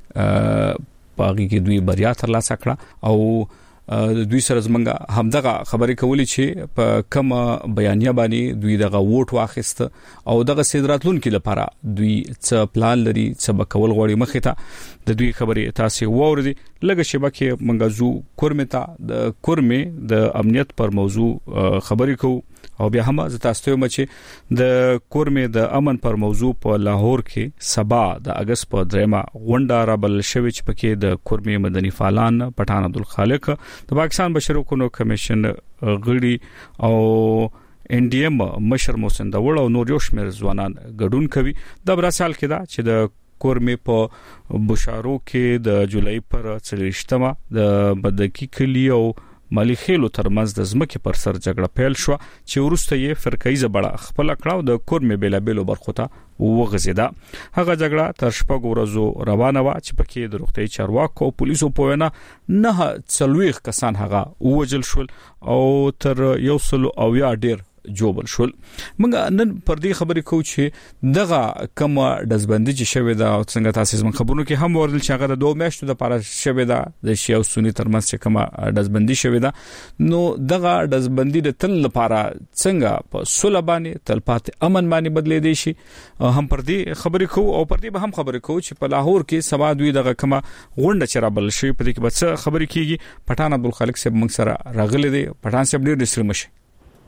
کې باغی کې دوی بریا ترلاسه کړه او دوی سره زمونږه همدغه خبرې کولې چې په کوم بیانیه باندې دوی دغه ووټ واخیست او دغه سیدراتلونکو لپاره دوی څه پلان لري څه بکول غوړي مخې ته د دوی خبرې تاسو واوریدي لږه شبکه منغزو کورمتا د کورمه د امنیت پر موضوع خبرې کوو او بیا هم ز تاسو ته چې د کورمه د امن پر موضوع په لاهور کې سبا د اگست په دریمه غونډه را بل شوی چې پکې د کورمه مدني فعالان پټان عبدالخالق د پاکستان بشري حقوقو کمیشن غړي او ان ډي ام مشر محسن داوړ او نور یو شمېر ځوانان ګډون کوي د براسال کې دا چې د کورمه په بشارو کې د جولای پر څلورشتمه د بدکی کلی او مالی خېلو ترمنځ د ځمکې پر سر جګړه پیل شو چې ورسته یې فرقایزه بړه خپل کړاو د کورمه بیلابېلو برخو ته وغځیدا. هغه جګړه تر شپږ ورځو روانه و چې پکې د روغتي چارواکو او پولیسو په وینا نه څلويخ کسان هغه ووجل شول او تر یو سل او یا ډیر جوبل شول. موږ نن پر دې خبرې کوو چې دغه کوم دزبندي چې شوی دا څنګه تاسو زموږ خبرونو کې هم ورل چې هغه د دوه میاشتو د لپاره شوی دا د شیعه او سنی ترمنځ چې کوم دزبندي شوی دا نو دغه دزبندي د تل لپاره څنګه په صلح باندې تلپات امن باندې بدلې دي شي هم پر دې خبرې کوو او پر دې به هم خبرې کوو چې په لاهور کې سبا دوی دغه کوم غونډه چې را بل شي په دې کې به څه خبرې کیږي. پټان عبدالخالق صاحب موږ سره راغلي دي. پټان صاحب ډیر ډیر مشه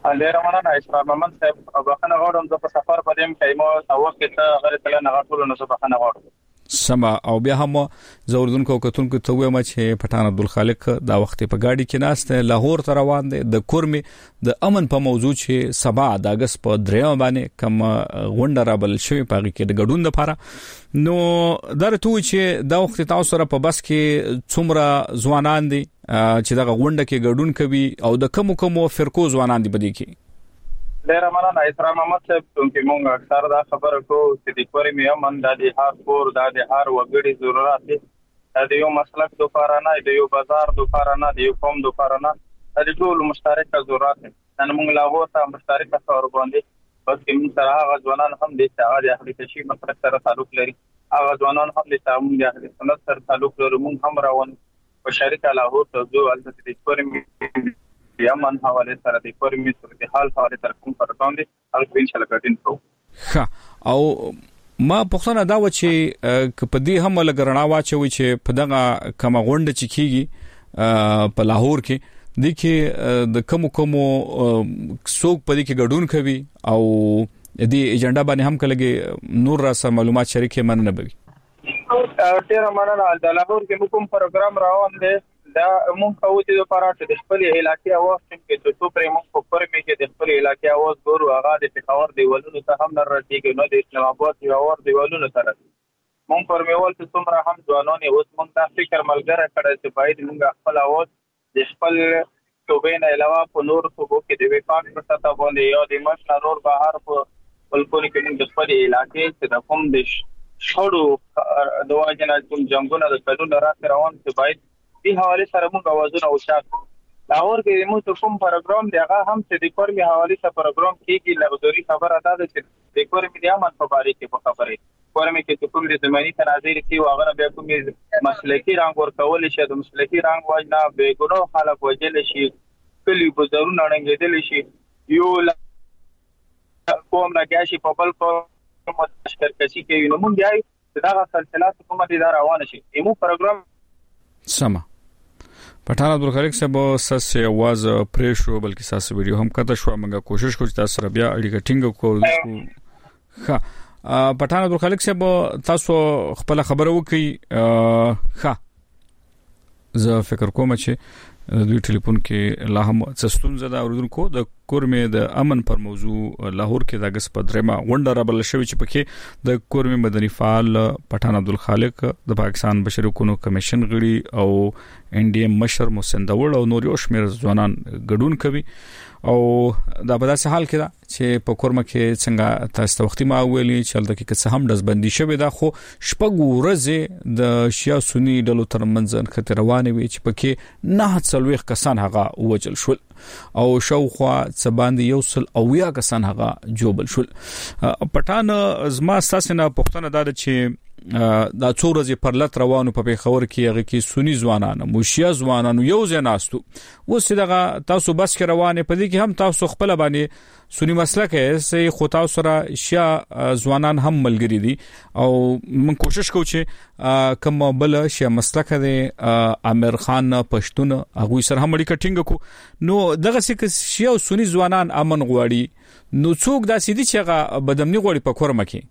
ډیر مننه اسلام محمد صاحب بخنه غواړم زه په سفر پدیم کایمو او وخت ته غره تل نه غاټول نو زه بخنه غواړم سما او بیا هم زوردونکو کتونکو ته وایم چې پټان عبدالخالق دا وخت په گاډي کې ناشته لاهور ته روان دي د کورمي د امن په موضوع چې سبا د اگست په دریم باندې کوم غونډه را بل شوی پاره کې د ګډون لپاره نو درته چې دا وخت تاسو سره په بس کې څومره ځوانان دي چې دا غونډه کې ګډون کوي او د کوم کوم فرقو ځوانان دي بده کې ډیر مننه اسلام محمد صاحب چې موږ اکثر دا خبره کو چې د کورې مې امن د هر کور د هر وګړي ضرورت دي د یو مسلک د لپاره نه د یو بازار د لپاره نه د یو قوم د لپاره نه د ټول مشترک ضرورت دي نن موږ لا هوته مشترک تصور باندې بس موږ سره هغه ځوانان هم دي چې هغه د اهل تشریع مسلک سره تعلق لري هغه ځوانان هم دي چې موږ د اهل سنت سره تعلق لرو موږ هم روان په شریک لا هوته جو البته د کورې مې یمن حواله سره د کورمي صورتحال حواله تر کوم فرقان دي هغه په ان شاء الله ګټین کوو ها او ما پوښتنه دا و چې په دې هم لګرنا واچوي چې په دغه کوم غونډه چې کیږي په لاهور کې د کې د کوم کوم څوک په دې کې ګډون کوي او دې ایجنډا باندې هم کلهږي نور را سره معلومات شریکه مننه بوي ډیر مننه د لاهور کې کوم پروګرام روان دی دا مونږ کوو چې د پراټ د خپل علاقې اواز چې د څو پرې مونږ په پرمې کې د خپل علاقې اواز ګورو هغه د پېښور دیوالونو ته هم نه راځي نو د اسلام آباد دیوال دیوالونو سره مونږ پرمېول چې څومره هم ځوانان اوس مونږ دا فکر ملګری کړی چې باید مونږ خپل اواز د خپل توبې نه علاوه په نور صوبو کې د وفاق په سطح باندې یا د مشر نور بهر په بلکونی کې مونږ د خپل علاقې چې د کوم د شړو د واجنه کوم جنگونه د قانون راځي روان چې باید دې حواله سره موږ اوازونه اوچات لاهور کې موږ کوم پروګرام دی هغه هم چې د کورمي حواله سره پروګرام کیږي لغزوري خبره ده چې د کورمي د امن په اړه کې په خبره کورمي کې کوم د زماني تناظر کې واغره به کوم مسلکي رنګ ورکول شي د مسلکي رنګ وجنه به ګونو خلک وجل شي کلی بزرونه رنګېدل شي یو قوم راګاشي په بل قوم مشترکشي کې نو موږ یې دا سلسله کومه دي دا روانه شي ایمو پروګرام سما پټان عبدالخالق صاحب ساس आवाज پریشو بلکې ساس ویډیو هم کته شو موږ کوشش کوو چې تاسو سره بیا اړیکه ټینګ کوو ها پټان عبدالخالق صاحب تاسو خپل خبره وکړي ها زه فکر کوم چې دوی ټلیفون کې لا هم څستون زده اوردونکو د کورمه د امن پر موضوع لاهور کې د اگست په درېما غونډه را بل شوی چې پکې د کورمه مدني فعال پټان عبدالخالق د پاکستان بشري حقوقو کمیشن غړي او ان ډي ام مشر محسن داوړ او نور یو شمېر ځوانان ګډون کوي او دا په داسې حال کې دا چې په کورمه کې څنګه تاسو وختي ما ویلي چې هلته کې څه هم دزبندي شوی دا خو شپږ ورځې د شیا سنی ډلو ترمنځ خطر روانه وي چې پکې نه څلويخ کسان هغه وجل شول او شاوخوا څه باندې یو سل او یا کسان هغه جوبل شول پټان زما ساسنه پښتنه دا چې دا څو ورځې پر لټ روانو په پیښور کې هغه کې سنی ځوانان موشیا ځوانان یو ځناستو اوس دغه تاسو بس کې روانه پدې کې هم تاسو خپل باندې سنی مسلک سه خو تاسو سره شیا ځوانان هم ملګری دي او من کوشش کوم چې کوم بل شیا مسلک دی امیر خان پښتون هغه سره هم اړیکه ټینګ کو نو دغه څه شیا سنی ځوانان امن غواړي نو څوک دا سیدي چې هغه بدمنی غواړي په کورمه کې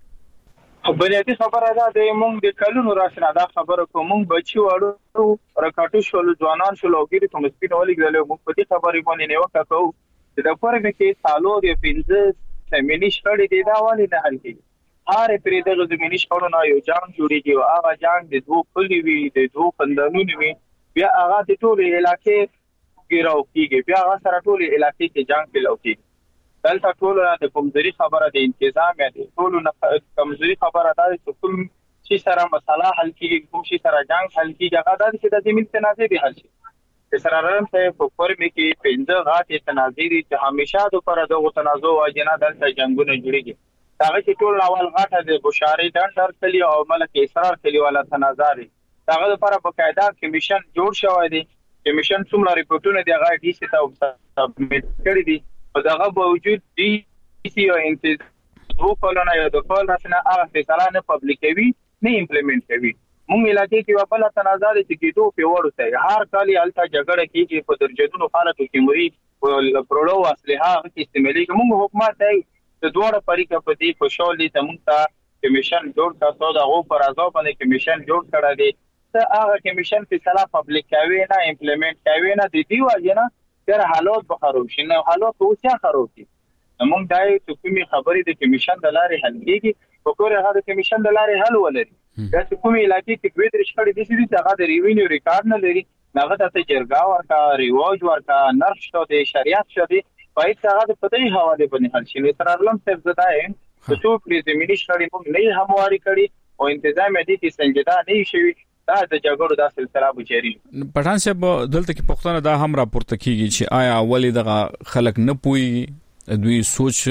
بنیادی خبره ده د مونږ د کلونو راشنه دا خبره کوم مونږ بچي وړو رکاټو شول ځوانان شول او ګری ته مسکین ولګل مونږ په دې خبرې باندې نه وکړو چې د پرمه کې سالو د پنځه سیمینی شړې دی دا والی نه حل کیږي هر پرې د زمینی شړو نه یو جام جوړیږي او هغه جام د دوه کلی وی د دوه خندانونو وی بیا هغه د ټول علاقې ګیراو کیږي بیا هغه سره ټول علاقې کې جام پیلو کیږي دلته ټول د کمزوري خبره د انتظام یا ټول کمزوري خبره ده چې کوم شي سره مسله حل کیږي کوم شي سره جنگ حل کیږي هغه د چې د زمين تنازع دی حل شي سرارم ته په پرمه کې پنځه غاټه تنازع دي چې همیشه د پر دغه تنازع واجنه دلته جنگونه جوړیږي هغه چې ټول اول غاټه د بشاری ډنډر کلی او ملک اسرار کلی والا تنازع دي هغه لپاره بقاعده کمیشن جوړ شوی دی کمیشن څومره ریپورتونه دی هغه ډي سي ته سبمیټ کړی دي او دغه باوجود ډي سي او انتظام وکولونه یو د کول راسنه هغه فیصله نه پبلیکوي نه امپلیمنٹ کوي مونږ علاقې کې په تنازع دي چې کېدو په وړو ته هر کال الته جګړه کیږي په درجنونو خلکو کې مري او پروړو اصلها استعمالي کوم حکومت دی د دوه پریکه په دې خوشالي ته موږ ته کمیشن جوړ کړو دا غو پر ازو باندې کمیشن جوړ کړی دی ته هغه کمیشن په صلاح پبلک کوي نه امپلیمنٹ کوي نه د دې وجه نه تر حالات به خراب شي نه حالات اوسه خراب دي موږ دای ته کومي خبرې د کمیشن د لارې حل کیږي په کومه هغه د کمیشن د لارې حل ولري دا کومي علاقې کې دوی درش کړي دي چې هغه د ریوینیو ریکارډ نه لري هغه ته جرګه ورکا ریواج ورکا نرخ شته د شریعت شته په هغه د پدې حواله باندې حل شي تر علم صاحب زداي څه څو زمینی شړې موږ نه همواري کړي او تنظیم دې کې سنجیده نه شي دا د جګړو د سلسله بچري پټان صاحب دلته کې پښتنه دا هم راپورته کیږي چې آیا اولی دغه خلک نه پوي دوی سوچ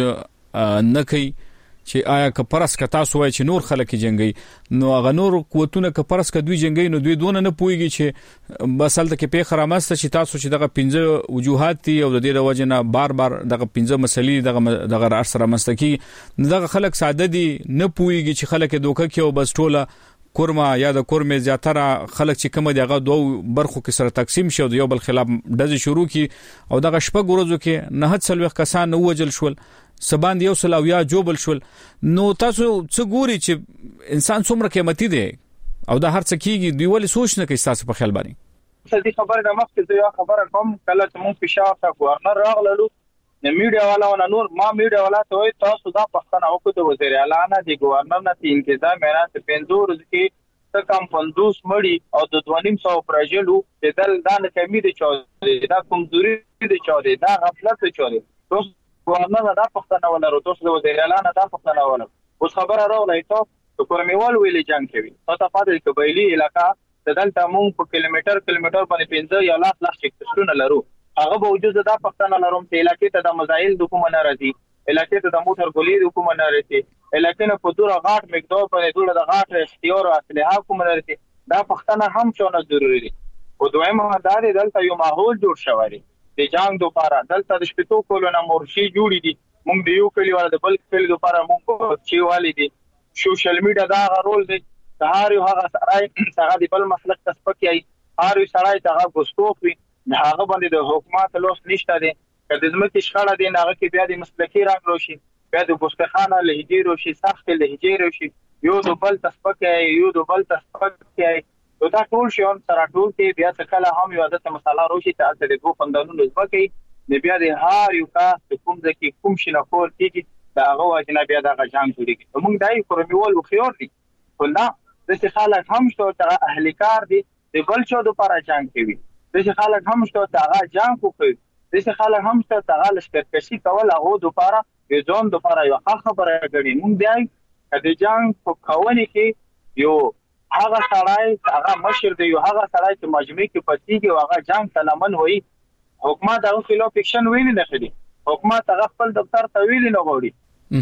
نه کوي چې آیا که پرس کتا سوای چې نور خلک جنگي نو هغه نور قوتونه که پرس ک دوی جنگي نو دوی دونه نه پويږي چې بسلته کې په خرامسته چې تاسو چې دغه پنځه وجوهات دي او د دې وجنه بار بار دغه پنځه مسلې دغه دغه رار سره مستکی دغه خلک ساده دي نه پويږي چې خلک دوکه کې او بس ټوله کورما یا د کورمه زیاتره خلک چې کوم دغه دوه برخو کې سره تقسیم شو د یو بل خلاف د شروع کی او دغه شپه ګورځو کې نه هڅ سلوخ کسان نو وجل شول سبان یو سل او یا جوبل شول نو تاسو څه ګوري چې انسان څومره قیمتي دی او دا هر څه کیږي دی ولې سوچ نه کوي تاسو په خیال باندې څه دي خبره د مخکې زه خبره کوم کله چې مونږ په شاته گورنر راغلو نو میډیا والا او نور ما میډیا والا ته وای تاسو دا پښتنه او کو د وزیر اعلی نه دی گورنر نه انتظام نه ته پنځور کې ته کم پندوس مړی او د دوه نیم سو پروژې لو د دل دا نه کمی دي چې دا کمزوري دي چې دا غفلت دي چې ګورنر دا پښتنه ولا روتوس د وزیر اعلی نه دا پښتنه ولا اوس خبره راغله ته کورمیوال ویلې جنگ کوي او ته فاضل قبایلی علاقہ د دلته مونږ په کیلومتر کیلومتر باندې پنځه یا لاس لاس چکشتونه لرو هغه به وجود دا پښتنه لروم چې علاقې ته د مزایل د کوم نه راځي علاقې ته د موټر ګولې د کوم نه راځي علاقې نه په دوره غاټ مقدار باندې دوره د غاټ اختیار او اصلها کوم نه راځي دا پښتنه هم چونه ضروری دي او دویمه دا دی دلته یو ماحول جوړ شوی دی د جنگ لپاره دلته د شپټو کولونه مورشي جوړې دي مونږ د یو کلیوال د بل کلی لپاره مونږ چې والي دي سوشل میډیا دا رول دی هر یو هغه سړی هغه د بل مسلک تسپکي هر یو سړی هغه ګوستوفي هغه باندې د حکومت لوس نشته دي کله زمکه شخړه دي هغه کې بیا د مسلکی رنګ روشي بیا د ګوستخانه لهجې روشي سخت لهجې روشي یو د بل تسپکي یو د بل تسپکي نو دا ټول شیان سره ټول کې بیا څه کله هم یو عادت مسله روشي ته د دوه فندانونو زبکي نه بیا د هر یو کا کوم ځکه کوم شنه کول کیږي دا هغه واجنه بیا د غجان جوړیږي موږ دای کورمیول او خيار دي ولدا د څه خلک هم شته ته اهل کار دي د بل چا د لپاره جنگ کوي د څه خلک هم شته ته جنگ کوي د څه خلک هم شته ته لشکرکشي کول هغه د لپاره د ځون د لپاره یو خبره غړي موږ دای د جنگ په کولو کې یو هغه سړی هغه مشر دی یو هغه سړی چې مجمع کې پاتېږي او هغه جنگ سلامن وایي حکومت هغه خلاف فکشن ویل نه کړي حکومت هغه خپل دفتر ته ویل نه غوړي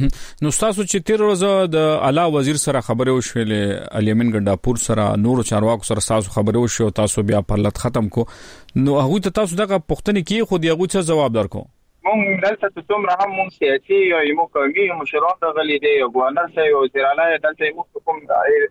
نو تاسو چې تیر ورځ د اعلی وزیر سره خبرې وشولې الیمن ګنداپور سره نور چارواکو سره تاسو خبرې وشو تاسو بیا پرلط ختم کو نو هغه ته تاسو دغه پښتني کې خو دی هغه څه جواب درکو مونږ دلته څومره هم مونږ سیاسي او یو کومي مشران دغلي دی او ګورنر صاحب او وزیر اعلی دلته مو کوم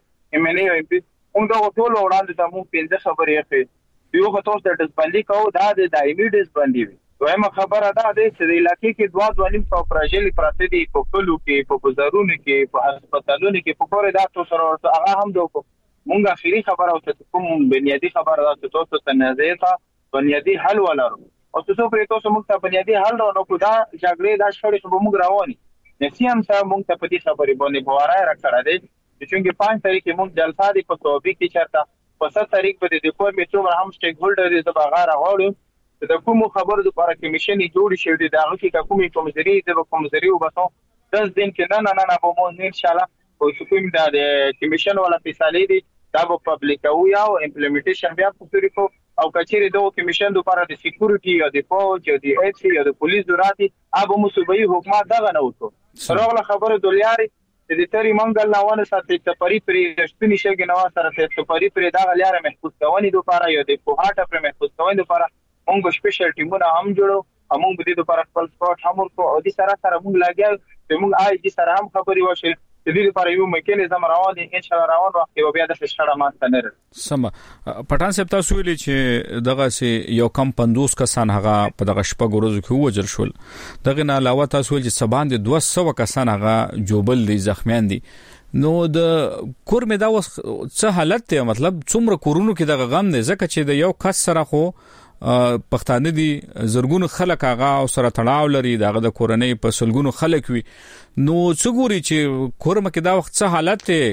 ایمنه او پی اون دا ټول وړاندې ته مونږ پنځه خبرې کوي یو خو تاسو د ډسبندي کوو دا د دایمي ډسبندي وي دویمه خبره ده چې د علاقې کې دوه دوه په پروژې پراته دي په کلو کې په بازارونو کې په هسپتالونو کې په کورې دا تاسو سره هغه هم دوه مونږ اخیری خبره او کوم بنیادی خبره ده چې تاسو تنازع ته بنیادی حل ولرو او تاسو پرې تاسو موږ ته بنیادی حل راو نو دا جګړې دا شخړې چې موږ رواني نسیم سره موږ ته په دې خبرې باندې بواره راکړه دي چې پنځه تاریخ موږ جلسه دي په توبې کې چرته په سات تاریخ په دې په میټو هم سټیک هولډر دي په غاړه غوړو د کوم خبرو لپاره کمیشن جوړ شي د هغه کې کومې کومزري د کومزري وباسو داس دین کې نه نه نه به مو ان شاء الله او شپږم د کمیشن ولا فیصله دي دا په پبلک او یا امپلیمنټیشن بیا په طریقو او کچېره د کمیشن لپاره د سکیورټي او د فوج او د ایچ سی او د پولیس دراتي ابو مصوبي حکومت دا نه وته سره خبره دلیاري د تری منګل لاونه ساتي ته پری پری رښتونی شګ نو سره ته پری پری دا غلیاره محفوظ کوونی لپاره یو د پوهاټه پر محفوظ کوونی لپاره مونږ سپیشل ټیمونه هم جوړو همون بده د پر خپل سپورت هم ورکو او د سره سره مونږ لاګیو چې مونږ آی جی سره هم خبري وشي چې دې لپاره یو میکانیزم روان دي ان شاء الله روان وخت کې بیا د فشار ماته نه سم پټان صاحب تاسو ویلي چې دغه سي یو کم پنځوس کسان هغه په دغه شپه ګورځو کې وجل شول دغه نه علاوه تاسو ویل چې سبان دي دوه سوه کسان هغه جوبل دي زخمیان دي نو د کور مې دا وس څه حالت ته مطلب څومره کورونو کې دغه غم نه زکه چې د یو کس سره خو پښتانه دي زرګونو خلک هغه او سره تړاو لري دغه د کورنۍ په سلګونو خلک وي نو څګوري چې کورم کې دا وخت څه حالت ته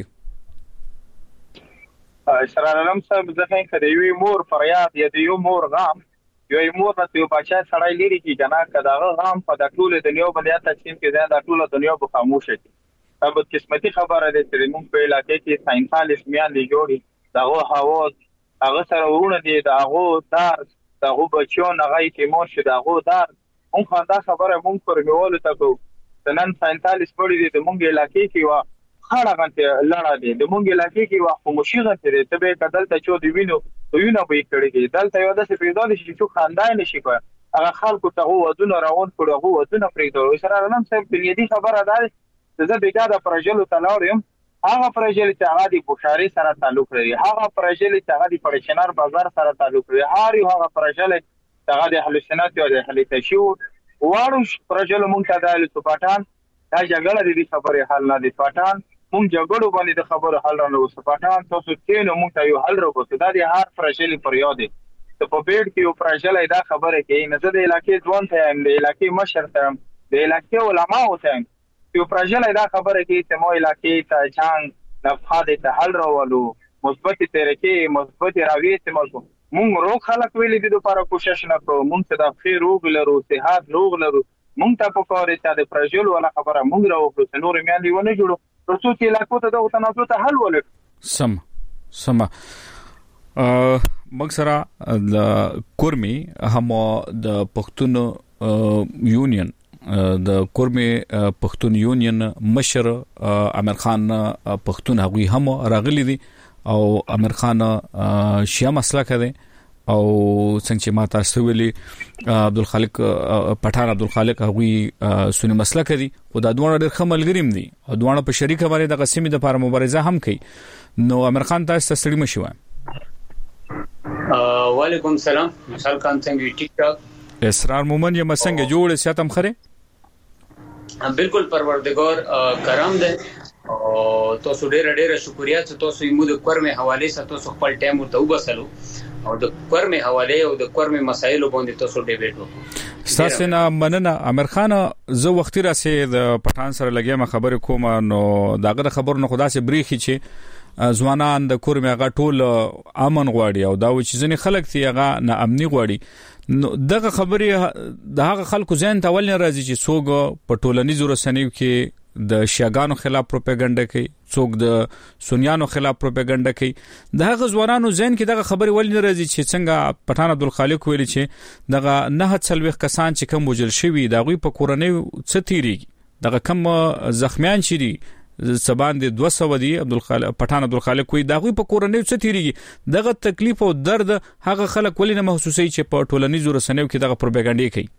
شرار علم صاحب ځکه کړي یو مور فریاد یا یو مور غام یو مور نه یو بچا سړی لري چې جنا کداغه غام په د ټوله دنیا باندې تقسیم کې دا ټوله دنیا په خاموش دي اب قسمتي خبره ده چې موږ په علاقې کې ساينسال اسمیان دي جوړي دغه هوا هغه سره ورونه دي دغه دار دغه بچو نه غي کې مور شه دغه دار اون خندا خبره موږ پر میول تکو د نن ساينسال اسپړې دي د موږ علاقې کې وا خړه غنته لړا دي د موږ علاقې کې وا خاموشي غنته دي ته به کدل ته چو دی وینو وینو به کړي دي دلته یو د څه پیدا دي چې خاندای نشي کوي هغه خلکو ته ودونه روان کړو هغه ودونه پریدو سره نن سم بنیادی خبره ده زه بیګاده پروژې تلاورم هغه پروژې چې هغه د بوشاري سره تعلق لري هغه پروژې چې هغه د پرشنار بازار سره تعلق لري هر یو هغه پروژې چې هغه د هلوسینات او د هلیتشو واړو پروژې مونږ ته د سپاټان دا جګړه د دې خبرې حل نه دي سپاټان مونږ جګړو باندې د خبرو حل نه وو سپاټان تاسو چې نو مونږ ته یو حل راوځي دا د هر پروژې پریاد دي ته په بیډ کې یو پروژې دا خبره کوي نه د علاقې ځوان ته هم د علاقې مشر ته هم د علاقې علما او ته یو پروژې دا خبره کوي چې مو علاقې ته ځان نفاده ته حل راولو مثبت طریقې مثبت راوي استعمال کو مونږ روغ خلک ویلې دي لپاره کوشش نه کوو مونږ ته د خیر روغ لرو صحت روغ لرو مونږ ته په کار ته د پروژې ولا خبره مونږ راوړو چې نور میان دی ونه جوړو ترڅو چې علاقو ته د تنازع ته حل ولرو سم سم ا مګسرا د کورمي هم د پښتون یونین د کورمي پښتون یونین مشر امیر خان پښتون هغوی هم راغلي دي او امیر خان شیا مسله کوي او څنګه چې ما تاسو ویلي عبدالخالق پټان عبدالخالق هغوی سنی مسله کوي او دا دوه ډېر خملګریم دي او دوه په شریکه باندې د قسمي د لپاره مبارزه هم کوي نو امیر خان تاسو ستړي مشوي وعلیکم السلام مثال کان څنګه ټیک ټاک اسرار مومن یم څنګه جوړ ساتم خره بالکل پروردگار کرم ده او تاسو ډېر ډېر شکریا چې تاسو یې مو د کورمه حواله سره تاسو خپل ټایم ورته وبسلو او د کورمه حواله او د کورمه مسایلو باندې تاسو ډیبیټ وکړو تاسو نه مننه امیر خان زه وختي راسه د پټان سره لګیم خبره کوم نو داغه خبر نه خدا سي بریخي چې ځوانان د کورمه غا ټول امن غواړي او دا و چې ځنې خلک تی هغه نه امني غواړي نو دغه خبره د هغه خلکو ځین ته ول نه راځي چې څوک په ټولنیزو رسنیو کې د شیاګانو خلاف پروپاګاندا کوي څوک د سنیانو خلاف پروپاګاندا کوي د هغه ځوانانو ځین کې دغه خبره ول نه راځي چې څنګه پټان عبدالخالق ویلي چې دغه نه څلويخ کسان چې کوم وجل شوی دغه په کورنۍ څه تیریږي دغه کم زخمیان شي سبان دي دوه سوه دي عبدالخالق پټان عبدالخالق کوي دغه په کورنۍ څه تیریږي دغه تکلیف او درد هغه خلک ولې نه محسوسي چې په ټولنیزو رسنیو کې دغه پروپاګاندا کوي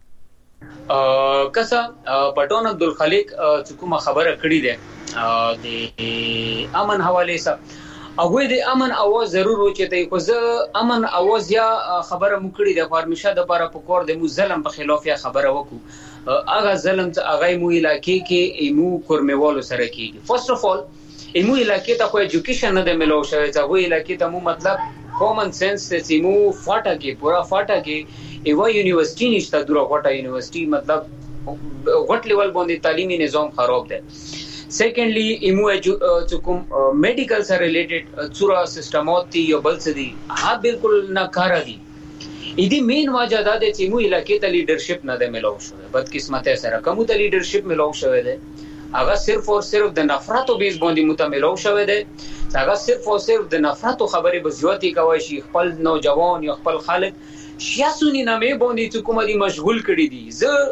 ا کسا پټان عبدالخالق چې کومه خبره کړې ده د امن حواله سره هغه د امن اواز ضرور و چې ته خو زه امن اواز یا خبره مو کړې ده فارمیشه د لپاره په کور د مو ظلم په خلاف یا خبره وکړو هغه ظلم چې هغه مو علاقې کې ایمو کورموالو سره کېږي فرست اف اول ایمو علاقې ته خو ایجوکیشن نه د ملو شوی ځکه وی علاقې ته مو مطلب کامن سنس ته سیمو فاټا کې پورا فاټا کې ایوا یونیورسيټي نشته دغه غټه یونیورسيټي مطلب غټ لیول باندې تعلیمي نظام خراب ده سیکنډلی ایمو چې کوم میډیکل سره ریلیټډ څورا سیستمات دي یو بل څه دي ها بالکل ناکاره دي اې دې مین واجه ده چې مو علاقې ته لیډرشپ نه ده ملو شوی بدقسمته سره کوم ته لیډرشپ ملو شوی ده هغه صرف او صرف د نفرتو بیس باندې متملو شوی ده هغه صرف او صرف د نفرتو خبرې بزیاتی کوي شي خپل نوجوان یا خپل خلک سیاسي نامې باندې چې کومه دي مشغول کړي دي زه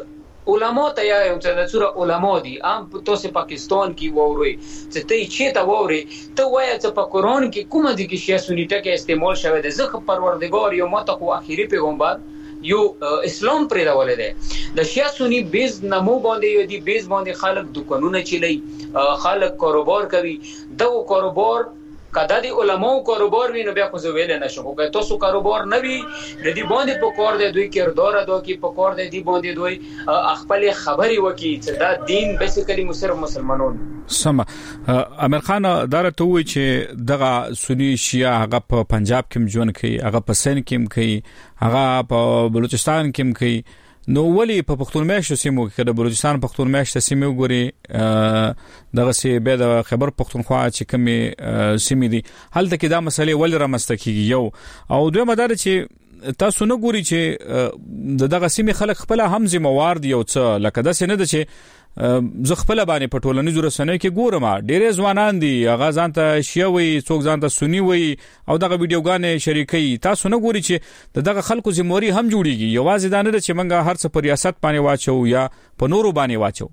علماء ته یا چې د څوره علماء دي ام تاسو پاکستان کې ووري چې ته چې تا ووري ته وایې چې په قرآن کې کومه دي کې شیا سنیته کې استعمال شوی دی ځکه پروردگار یو ماته خو اخیری پیغمبر یو اسلام پرې راولې ده د شیا سنی بیس نمو باندې یو دی بیس باندې خلک دکانونه چلی خلک کاروبار کوي دا کاروبار کدا دی علماء کاروبار ویني بیا خو زه ویل نه شم او تاسو کاروبار نه وي د دې باندې په کار دی دوی کردار ادا کوي په کار دی دی باندې دوی خپل خبري وکي چې دا دین بیسیکلی مسلمان مسلمانون سم امیر خان دارته وی چې دغه سنی شیعه هغه په پنجاب کې ژوند کوي هغه په سند کې کوي هغه په بلوچستان کې کوي نو ولی په پښتون میشتو سیمو کې د بلوچستان پښتون میشت سیمو ګوري دغه سی به د خبر پښتونخوا چې کمی سیمې دي هلته کې دا مسلې ول رامسته کیږي یو او دوی مدار چې تاسو نه ګوري چې دغه سیمې خلک خپل هم ذمہوار دي او څه لکه دا سینه ده چې زه خپل باندې په ټولنیزو رسنیو کې ګورم ډېر ځوانان دي هغه ځان ته شیعه وي څوک ځان ته سنی وي او دغه ویډیوګانې شریکي تاسو نه ګوري چې دغه خلکو ذمہواری هم جوړیږي یوازې دا نه چې منګه هر څه په ریاست باندې واچو یا په نورو باندې واچو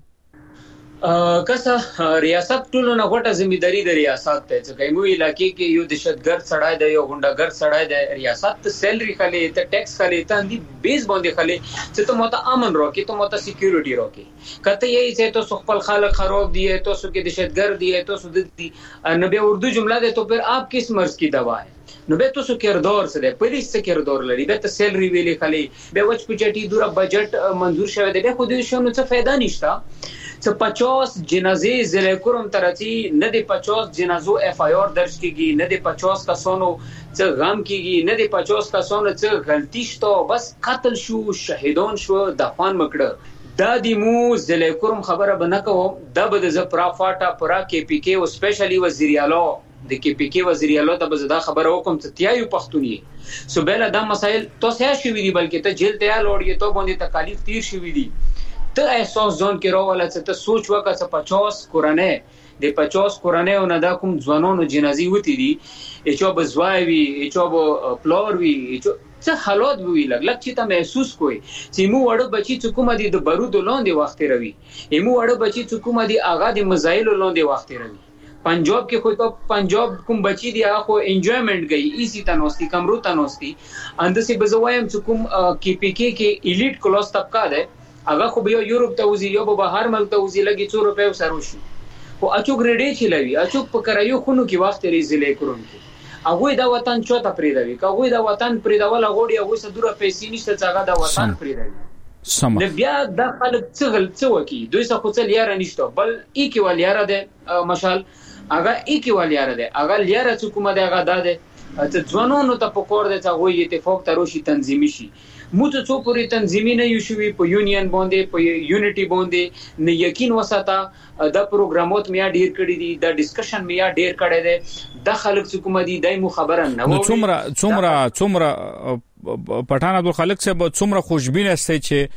کسه ریاست ټولو نه غوټه ځمېداري د ریاست ته چې کومو علاقې کې یو دهشتګرد سړی دی یو غونډګرد سړی دی ریاست ته سیلري خلي ته ټیکس خلي ته دی بیس باندې خلي چې ته ماته امن راکې ته ماته سکیورټي راکې کته یې چې ته خپل خلک خراب دي ته سو کې دهشتګرد دي ته سو د نبی اردو جمله ده تو پھر آپ کس مرض کی دوا ہے نو به تاسو کردار څه دی پولیس څه کردار لري به ته سیلري ویلې خلي به وچ پچټي دوره بجټ منظور شوی دی به خو دې شنو څه फायदा نشته څه پچاس جنازې ضلع کوم ترتي نه دی پچاس جنازو اف آی آر درج کیږي نه دی پچاس کسانو څه غم کیږي نه دی پچاس کسانو څه غلطی شته بس قتل شو شهیدان شو دفن مکړه دا دی مو ضلع کوم خبره بنه کوم د بد ز پرافاټا پرا کې پی کې او سپیشلی وزیر اعلی د کې پی کې وزیر اعلی ته بزدا خبره وکم ته تیایو پښتوني سو بل دا مسائل تو سیا شوی دی بلکې ته جیل ته لوړی ته باندې تکالیف تیر شوی دی ته احساس ځون کې راواله چې ته سوچ وکړه چې پچاس کورنۍ د پچاس کورنۍ او نه دا کوم ځوانانو جنازي وتی دي چې وبزوای وي چې وب پلور وي چې څه حالات وی لګ لګ چې ته محسوس کوی چې مو وړو بچی چې کومه دي د بارود لاندې وخت روي مو وړو بچی چې کومه دي اغا د مزایل لاندې وخت روي پنجاب کې خو ته پنجاب کوم بچی دی هغه انجوایمنٹ گئی ایسی تنوستی کمرو تنوستی اندسي بزوایم چې کوم کې پی کې کې الیټ کلاس طبقه ده هغه خو به یورپ ته وزي یو به هر ملک ته وزي لګي څو روپے سره شي او اچوک ریډي چلوي اچوک په کرایو خونو کې وخت ریزلې کړون کې هغه دا وطن چوته پریدوي هغه دا وطن پریدول غوړي هغه سدوره پیسې نشته چې هغه دا وطن پریدوي سم نو بیا د خلک څغل څه وکي دوی څه خو څه لیاره نشته بل ای کې ولیاره ده مشال هغه ای کې ولیاره ده هغه لیاره چې کومه ده هغه ده چې ځوانونو ته په کور ده چې هغه اتفاق تروشي تنظیمي شي مو ته څو پوری تنظیمي نه یو شوی په یونین باندې په یونټي باندې نه یقین وساته دا پروګرامات میا ډیر کړی دي دا ډیسکشن میا ډیر کړی دی د خلک حکومت دی دایمو خبره نه و څومره څومره څومره پټان عبد الخالق صاحب څومره خوشبین است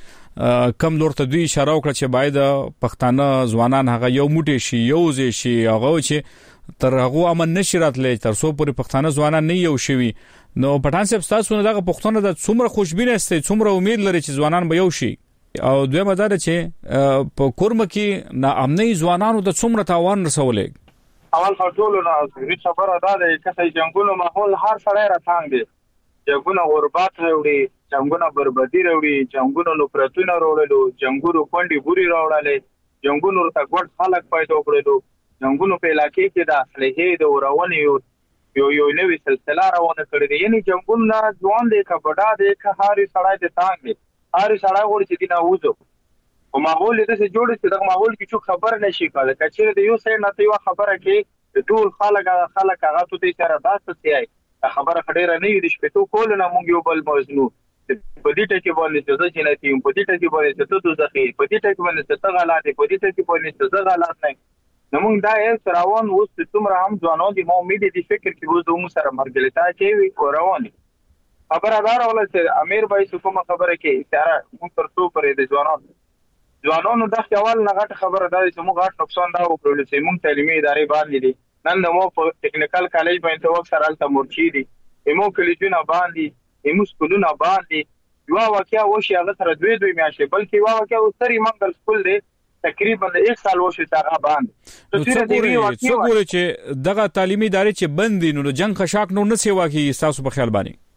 چې کم لور ته دوی اشاره وکړه چې باید پښتانه ځوانان هغه یو موټی شي یو ځای شي هغه چې تر هغه امن نشي راتلې تر څو پوری پښتانه ځوانان نه یو شوي نو پټان صاحب تاسو نه دغه پښتون د څومره خوشبین است څومره امید لري چې ځوانان به یو شي او دوی مدار چې په کورم کې نا امني ځوانانو د څومره تاوان رسولې اول خاطر نه ریښ خبره ده چې جنگونو ماحول هر سړی راځي دي جنگونو غربت وروړي جنگونو بربادي وروړي جنگونو نفرتونه وروړي جنگونو کونډي بوري وروړي جنگونو ته ګډ خلک پیدا کړل جنگونو په علاقې کې د اصلي د ورونی یو یو نوې سلسله روانه کړې دي یعنی جنگونه ځوان دي کبډا دي که هاري سړی دي تانګ دي هاري سړی غوړي چې دینه وځو او ماحول دې څه جوړ شي دا ماحول کې څه خبر نشي کولای کچې د یو سړی نه یو خبره کې ټول خلک خلک هغه ته سره داسته سي خبره خډيره نه دي شپته کول نه مونږ یو بل موضوع په دې ټکي باندې څه چې نه تیم په دې ټکي باندې څه ته ځخې په دې ټکي باندې څه غلط په دې ټکي باندې څه غلط نه نو موږ دا یې روان اوس څومره هم ځوانان دي مو امید دي فکر کې وځو مو سره مرګلتا کوي او روان خبردار ولا چې امیر بھائی کومه خبره کې اشاره موږ تر څو پرې د ځوانان ځوانانو د اول نه غټ خبره ده چې موږ غټ نقصان دا وکړل چې موږ تعلیمي ادارې باندې دي نن نو په ټیکنیکل کالج باندې وخت سره الته مرچی دي مو کلیجونه باندې مو سکولونه باندې یو واقعیا وشي هغه سره دوی دوی میاشي بلکې یو واقعیا اوسري منګل سکول دی تقریبا یک سال وشي تر باندې څه ګوري چې دغه تعلیمي ادارې چې بند دي نو جنگ خشاک نو نه سی واکي تاسو په خیال باندې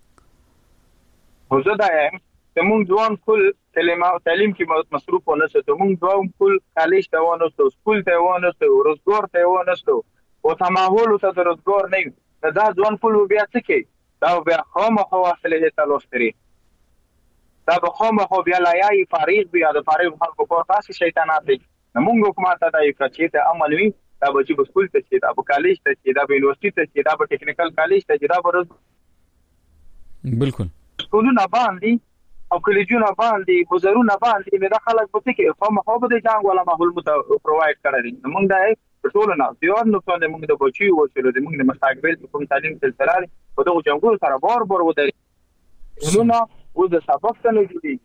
خو زه دا یم چې موږ ځوان کل تعلیم کې مصروف ونه شو موږ ځوان کل کالج ته ونه شو سکول ته ونه شو روزګار ته ونه شو او تماول ته روزګار نه دا ځوان کل بیا څه کوي دا بیا خامخا واصله ته لوستري دا به خامخا بیا لایي فارغ بیا د فارغ خلکو په تاسو شیطانات دي موږ حکومت ته دا یو چې ته عمل وي دا به چې سکول ته چې دا په کالج ته چې دا په یونیورسيټي ته چې دا په ټیکنیکل کالج ته چې دا به بالکل سکولونه باندې او کالجونه باندې گزارونه باندې نه خلک به کې په مخابه د جنگ ولا ماحول مت پرووايډ کړی موږ دا ټول نه زیات نقصان موږ د بچي او چې د موږ د مستقبل کوم تعلیم سلسله په دغه جنگو سره بار بار ودرې نو و د سبب څه نه دي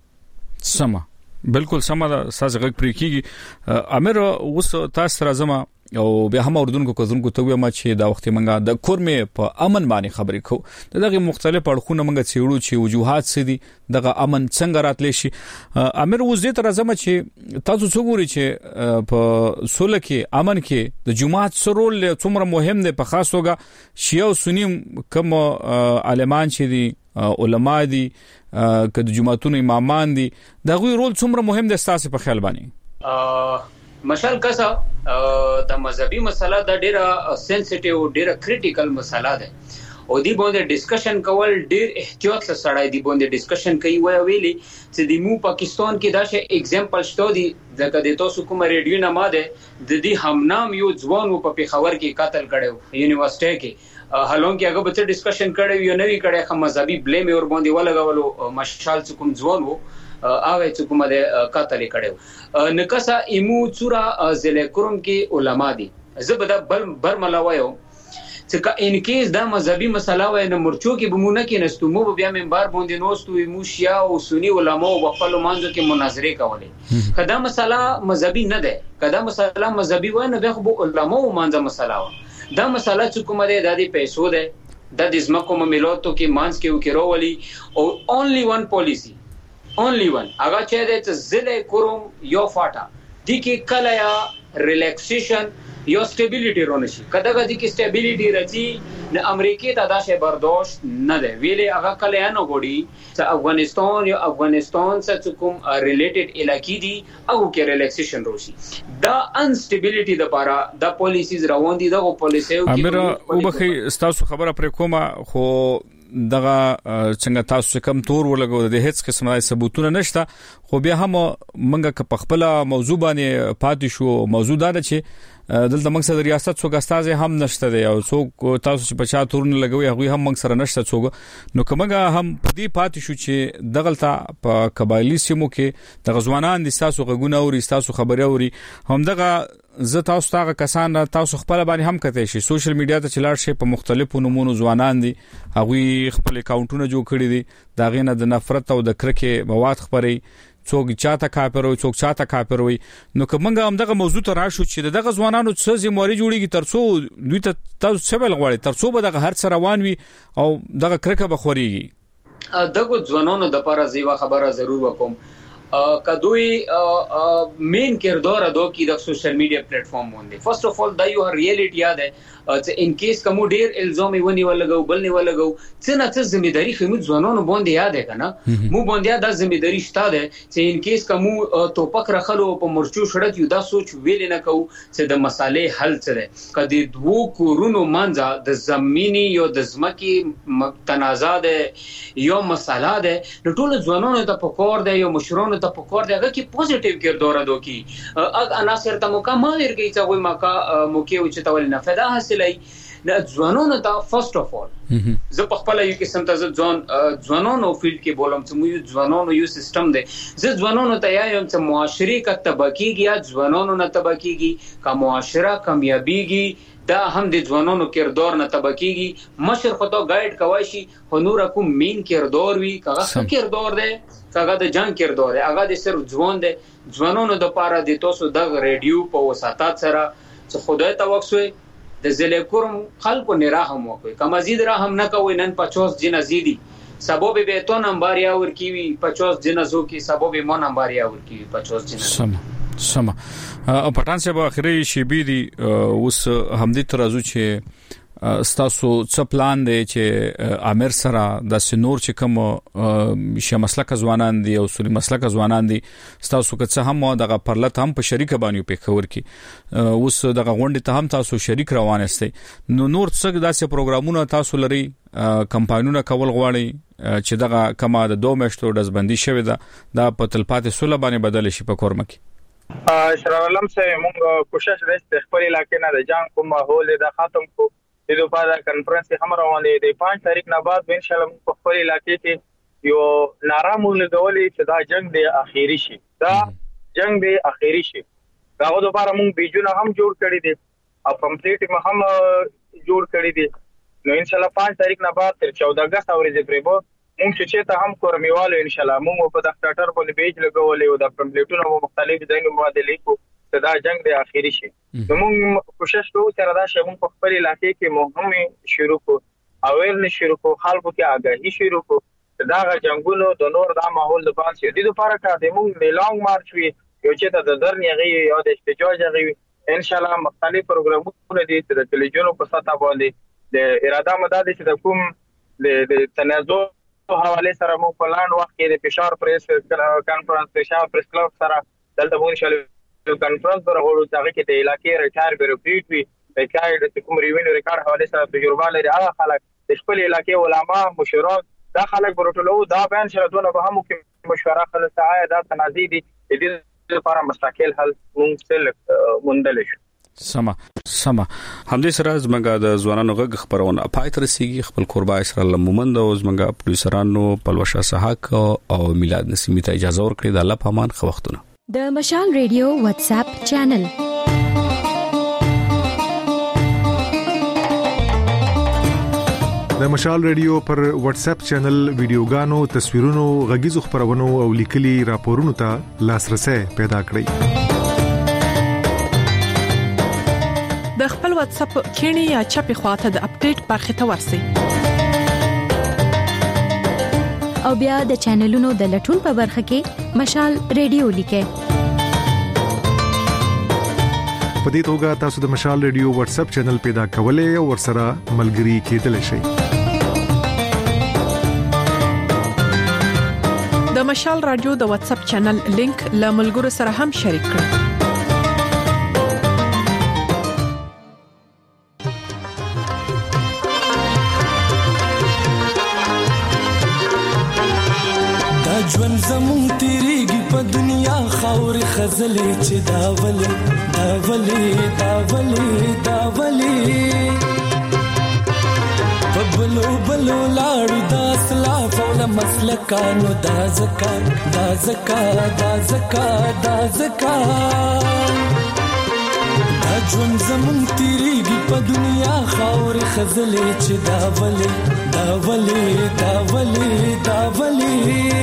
سما بالکل سما دا ساز غږ پرې کیږي امیر اوس تاسو راځم او بیا هم اردن کو کوزونکو ته ویما چې دا وخت منګه د کورمه په امن باندې خبرې کو دغه مختلف اړخونه منګه چېړو چې وجوهات سدي دغه امن څنګه راتلی شي امیر اوس دې تر ازمه چې تاسو څو ګوري چې په سوله کې امن کې د جماعت سرول څومره مهم دی په خاص توګه شیعه او سنی کوم عالمان چې دي علما دي که د جماعتونو امامان دي دا غوي رول څومره مهم دی تاسو په خیال باندې مشال کسا د مذهبي مسله د ډیره سنسټیو ډیره کریټیکل مسله ده او دی باندې ډیسکشن کول ډیر احتیاط سره سړی دی باندې ډیسکشن کوي وای ویلي چې د مو پاکستان کې دا شی اگزامپل شته دی ځکه د تاسو کوم ریډیو نه ماده د دې همنام یو ځوان په پیښور کې قتل کړو یونیورسيټي کې حالانکه هغه به ډیسکشن کړو یو نوی کړي خو مذهبي بلیم اور باندې ولګولو مشال کوم ځوان وو هغه چې کومه د قتل کړو نکاسا ایمو چورا ضلع کوم کې علما دي زبدا بل برملاویو چې ان کیس دا مذهبي مسله وای نه مرچو کې بمونه کې نستو مو بیا منبر باندې نوستو ایمو شیا او سنی علما او خپل مانځو کې مناظره کولې کدا مسله مذهبي نه ده کدا مسله مذهبي وای نه به علما او مانځه مسله و دا مسله چې کومه ده د پیسو ده د دې زمکو ملاتو کې مانځ کې وکړولې او اونلی وان پالیسی only one هغه چې د ضلع کوم یو فاټا د کې کله یا ریلیکسیشن یو سټیبিলিټي رونه شي کله د کې سټیبিলিټي راځي د امریکای ته دا شی برداشت نه دی ویلې هغه کله نه غوړي چې افغانستان یا افغانستان سره کوم ریلیټډ علاقې دي او کې ریلیکسیشن روشي دا انسټیبিলিټي د لپاره د پالیسیز روان دي دغه پالیسیو کې امیر او بخي تاسو خبره پر کومه خو دغه څنګه تاسو کم تور ولګو د هیڅ قسمه ثبوتونه نشته خو بیا هم منګه ک پخپل موضوع باندې پاتې شو موضوع دا چې دلته مقصد ریاست څو غستاز هم نشته دی او څو تاسو چې بچا تورن لګوي هغه هم موږ سره نشته څو نو کومه هم پدی پاتې شو چې دغلطه په قبایلی سیمو کې د غزوانان د تاسو غږونه او تاسو خبري اوري هم دغه زه تاسو ته کسان تاسو خپل باندې هم کته شي سوشل میډیا ته چلاړ شي په مختلفو نمونو ځوانان دي هغه خپل اکاونټونه جوړ کړی دي دا غینه د نفرت او د کرکه مواد خبري څوک چاته کاپر وي څوک چاته کاپر وي نو کومه هم دغه موضوع ته راشو چې دغه ځوانانو څه زموري جوړیږي ترڅو دوی ته تاسو څه بل غواړي ترڅو به دغه هر څه روان وي او دغه کرکه بخوريږي دغه ځوانانو د لپاره زیوا خبره ضرور وکم کدوی مین کردار ادا کی د سوشل میډیا پلیټ فارم باندې فرست اف اول دا یو ریالټی یاد ہے چې ان کیس کوم ډیر الزام ونی ولګو بل نه ولګو څه نه څه ځمېداري خمو ځوانانو باندې یاد ہے کنه مو باندې دا ځمېداري شته ده چې ان کیس کوم توپک راخلو په مرچو شړت یو دا سوچ ویل نه کو چې د مسالې حل څه ده کدي دوه کورونو منځه د زمینی یو د زمکی تنازع ده یو مساله ده نو ټول ځوانانو ته پکور ده یو مشرانو ته پکور ده هغه کې پوزټیو کردار ادا کی اګ عناصر ته مکمل ورګی چې وای مکا موکي او چې تول نه فدا حاصلای نه ځوانانو ته فرست اف اول زه په خپل یو قسم ته ځوان ځوانانو فیلډ کې بولم چې مو ځوانانو یو سیستم دی زه ځوانانو ته یایم چې معاشري کا تبکیږي یا ځوانانو نه تبکیږي کا معاشره کامیابیږي دا هم د ځوانانو کردار نه تبکیږي مشر خو ته گایډ کوي شي هنور کوم مین کردار وی کاغه کردار دی کاغه د جنگ کردار دی هغه د صرف ځوان دی ځوانانو د پاره د تاسو د ریډیو په وساتات سره چې خدای توکسوي د ضلع کوم خلکو نه راهم وکوي کما زید راهم نه کوي نن پچاس جن ازيدي سبب به تو نمبر یا ور کیوي پچاس جنازو کې سبب مو نمبر یا ور کیوي پچاس جنازو سم سم پټان صاحب اخري شیبي دي اوس همدې ترازو چې ستاسو څه پلان دی چې امیر سره د سنور چې کوم شه مسلک ځوانان دي او اصولي مسلک ځوانان دي ستاسو که څه هم دغه پرلط هم په شریک باندې په خبر کې اوس دغه غونډه ته هم تاسو شریک روان استئ نو نور څه داسې پروګرامونه تاسو لري کمپاینونه کول غواړي چې دغه کما د دوه میاشتو دزبندي شوی ده د پتلپاتې سوله باندې بدل شي په کورمه کې اشرف علم سره موږ کوشش وکړو خپل علاقې نه د جنگ کوم ماحول د ختم کو د دوپاره کانفرنس هم روان دی د پنځه تاریخ نه بعد ان شاء الله په خپل علاقې کې یو نارامول لګولې چې دا جنگ دی اخیری شي دا جنگ دی اخیری شي دا د دوپاره موږ بیجونه هم جوړ کړی دي او کمپلیټ هم جوړ کړی دي نو ان شاء الله پنځه تاریخ نه بعد تر چودہ اگست اورې پرېبو موږ چې ته هم کورمیوالو ان شاء الله موږ په دغه ټاټر باندې بیج لګولې او د کمپلیټونو مختلف ځایونو باندې لیکو دا جنگ د اخیری شي نو موږ کوشش کوو چې دا شی موږ په خپل علاقې کې مهمه شروع کو اویرنس شروع کو خلکو کې آگاهي شروع کو دا جنگونو د نور د ماحول د پانسي د لپاره کا د موږ د لانګ مارچ وی یو چې د درنی غي او د احتجاج غي ان شاء الله مختلف پروګرامونه دي چې د ټلویزیون په ساته باندې د اراده مدد چې د کوم د تنازع په حواله سره موږ په لاند وخت کې د فشار پریس کانفرنس فشار پریس کلب سره دلته موږ ان شاء الله کانفرنس برغوړو چې هغه کې د علاقې ریټایر بیوروکریټ وي ریټایر د کوم ریوینو ریکارډ حواله سره تجربه لري هغه خلک د خپل علاقې علما مشوران دا خلک ورټولو دا بیان شره دونه به هم کې مشوره خلک ته دا تنازع دي د دې لپاره مستقل حل مونږ سره مندل شو سما سما همدې سره زمونږ د ځوانانو غږ خبرونه پای تر سیږي خپل قربا اسرائیل مومند او زمونږ پروډوسرانو پلوشا سحق او میلاد نسیمی ته اجازه ورکړي د الله پامان خو وختونه د مشال ریډیو واتس اپ چینل د مشال ریډیو پر واتس اپ چینل ویډیوګانو تصویرونو غږیزو خبرونو او لیکلي راپورونو ته لاسرسي پیدا کړئ د خپل واتس اپ کینی یا چپی خواته د اپډیټ برخه ته ورسئ او بیا د چینلونو د لټون په برخه کې مشال ریډیو لیکئ په دې توګه تاسو د مشال ریډیو واتس اپ چینل پیدا کولای او ورسره ملګري کېدلی شئ د مشال رادیو د واتس اپ چینل لینک له ملګرو سره هم شریک کړئ ژوند زمون تیریږي په دنیا خاورې خزلې چې دا ولې دا ولې دا ولې دا ولې په بلو بلو لاړو دا سلاف او د مسلکانو دا زکات دا زکات دا زکات دا زکات دا ژوند زمون تیریږي په دنیا خاورې خزلې چې دا ولې دا ولې دا ولې دا ولې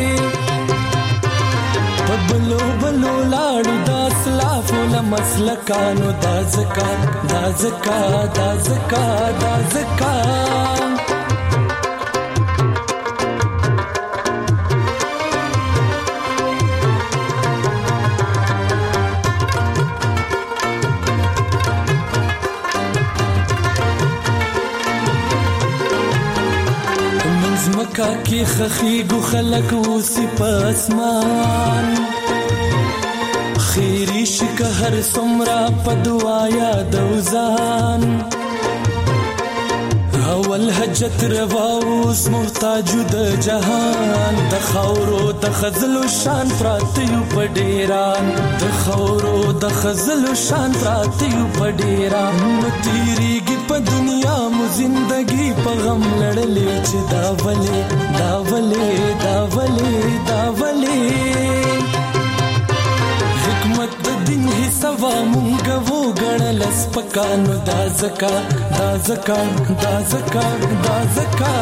بلو بلو لاړو دا سلاف ول مسلکانو دا زکات دا زکات دا زکات دا زکات مزمکا کی خخیگو خلق وسی پاسمان خیری شک هر سمرا پدوایا دوزان اول حجت رواوس محتاج د جهان د خورو د خزلو شان پراتیو پډیران د خورو د خزلو شان پراتیو پډیران تیریږي په دنیا مو زندگی په غم لړلې چې دا ولې دا ولې دا ولې دا ولې حکمت د دین حسابا مونږ وو غړل سپکانو دا زکا دا زکا دا زکا دا زکا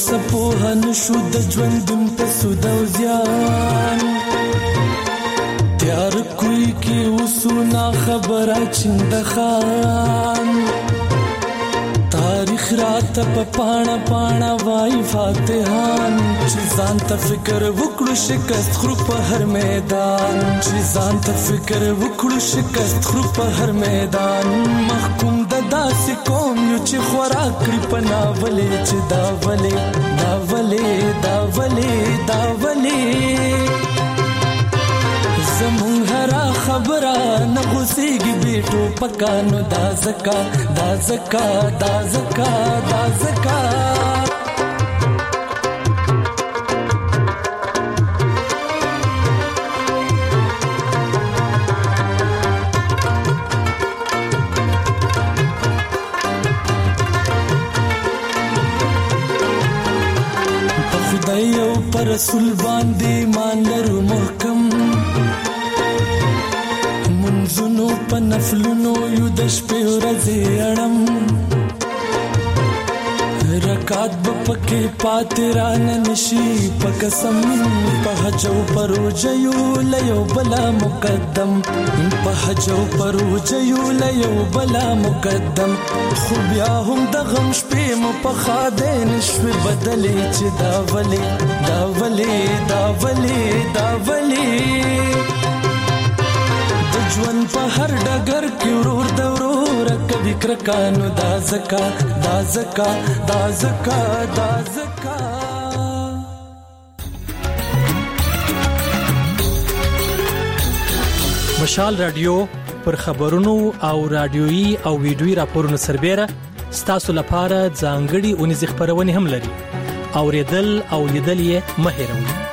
سپوه نشو د ژوندون په سود او زیان تیار کوي کی وسونا خبره چند خان تاریخ رات په پاڼه پاڼه وای فاتحان چې ځان ته فکر وکړو شکست خرو په هر میدان چې ځان ته فکر وکړو شکست خرو په هر میدان محکوم د داسې قوم یو چې خوراک کړی په ناولې چې دا ولې دا ولې دا ولې دا ولې زمون هرا خبره نه غوسیږي بیٹو پکانو دا زکا دا زکا دا زکا دا زکا په خدای او پر رسول باندې مان لرو محکم منځونو په نفلونو یو د شپې ورځې اړم رکات به پکې پاتې رانه نشي په قسم په حج او پروژ یو لیو بلا مقدم په حج او پروژ یو لیو بلا مقدم خو بیا هم د غم شپې مو په خاده نشوي بدلې چې دا ولې دا ولې دا ولې دا ولې ژوند په هر ډګر کې ورور د ورور کبي کرکانو دا زکا دا زکا دا زکا دا زکا مشال رادیو پر خبرونو او رادیوي او ویډیوي راپورونو سربېره ستاسو لپاره ځانګړي اونیز خبرونه هم لري اوریدل او لیدل یې مه هېروئ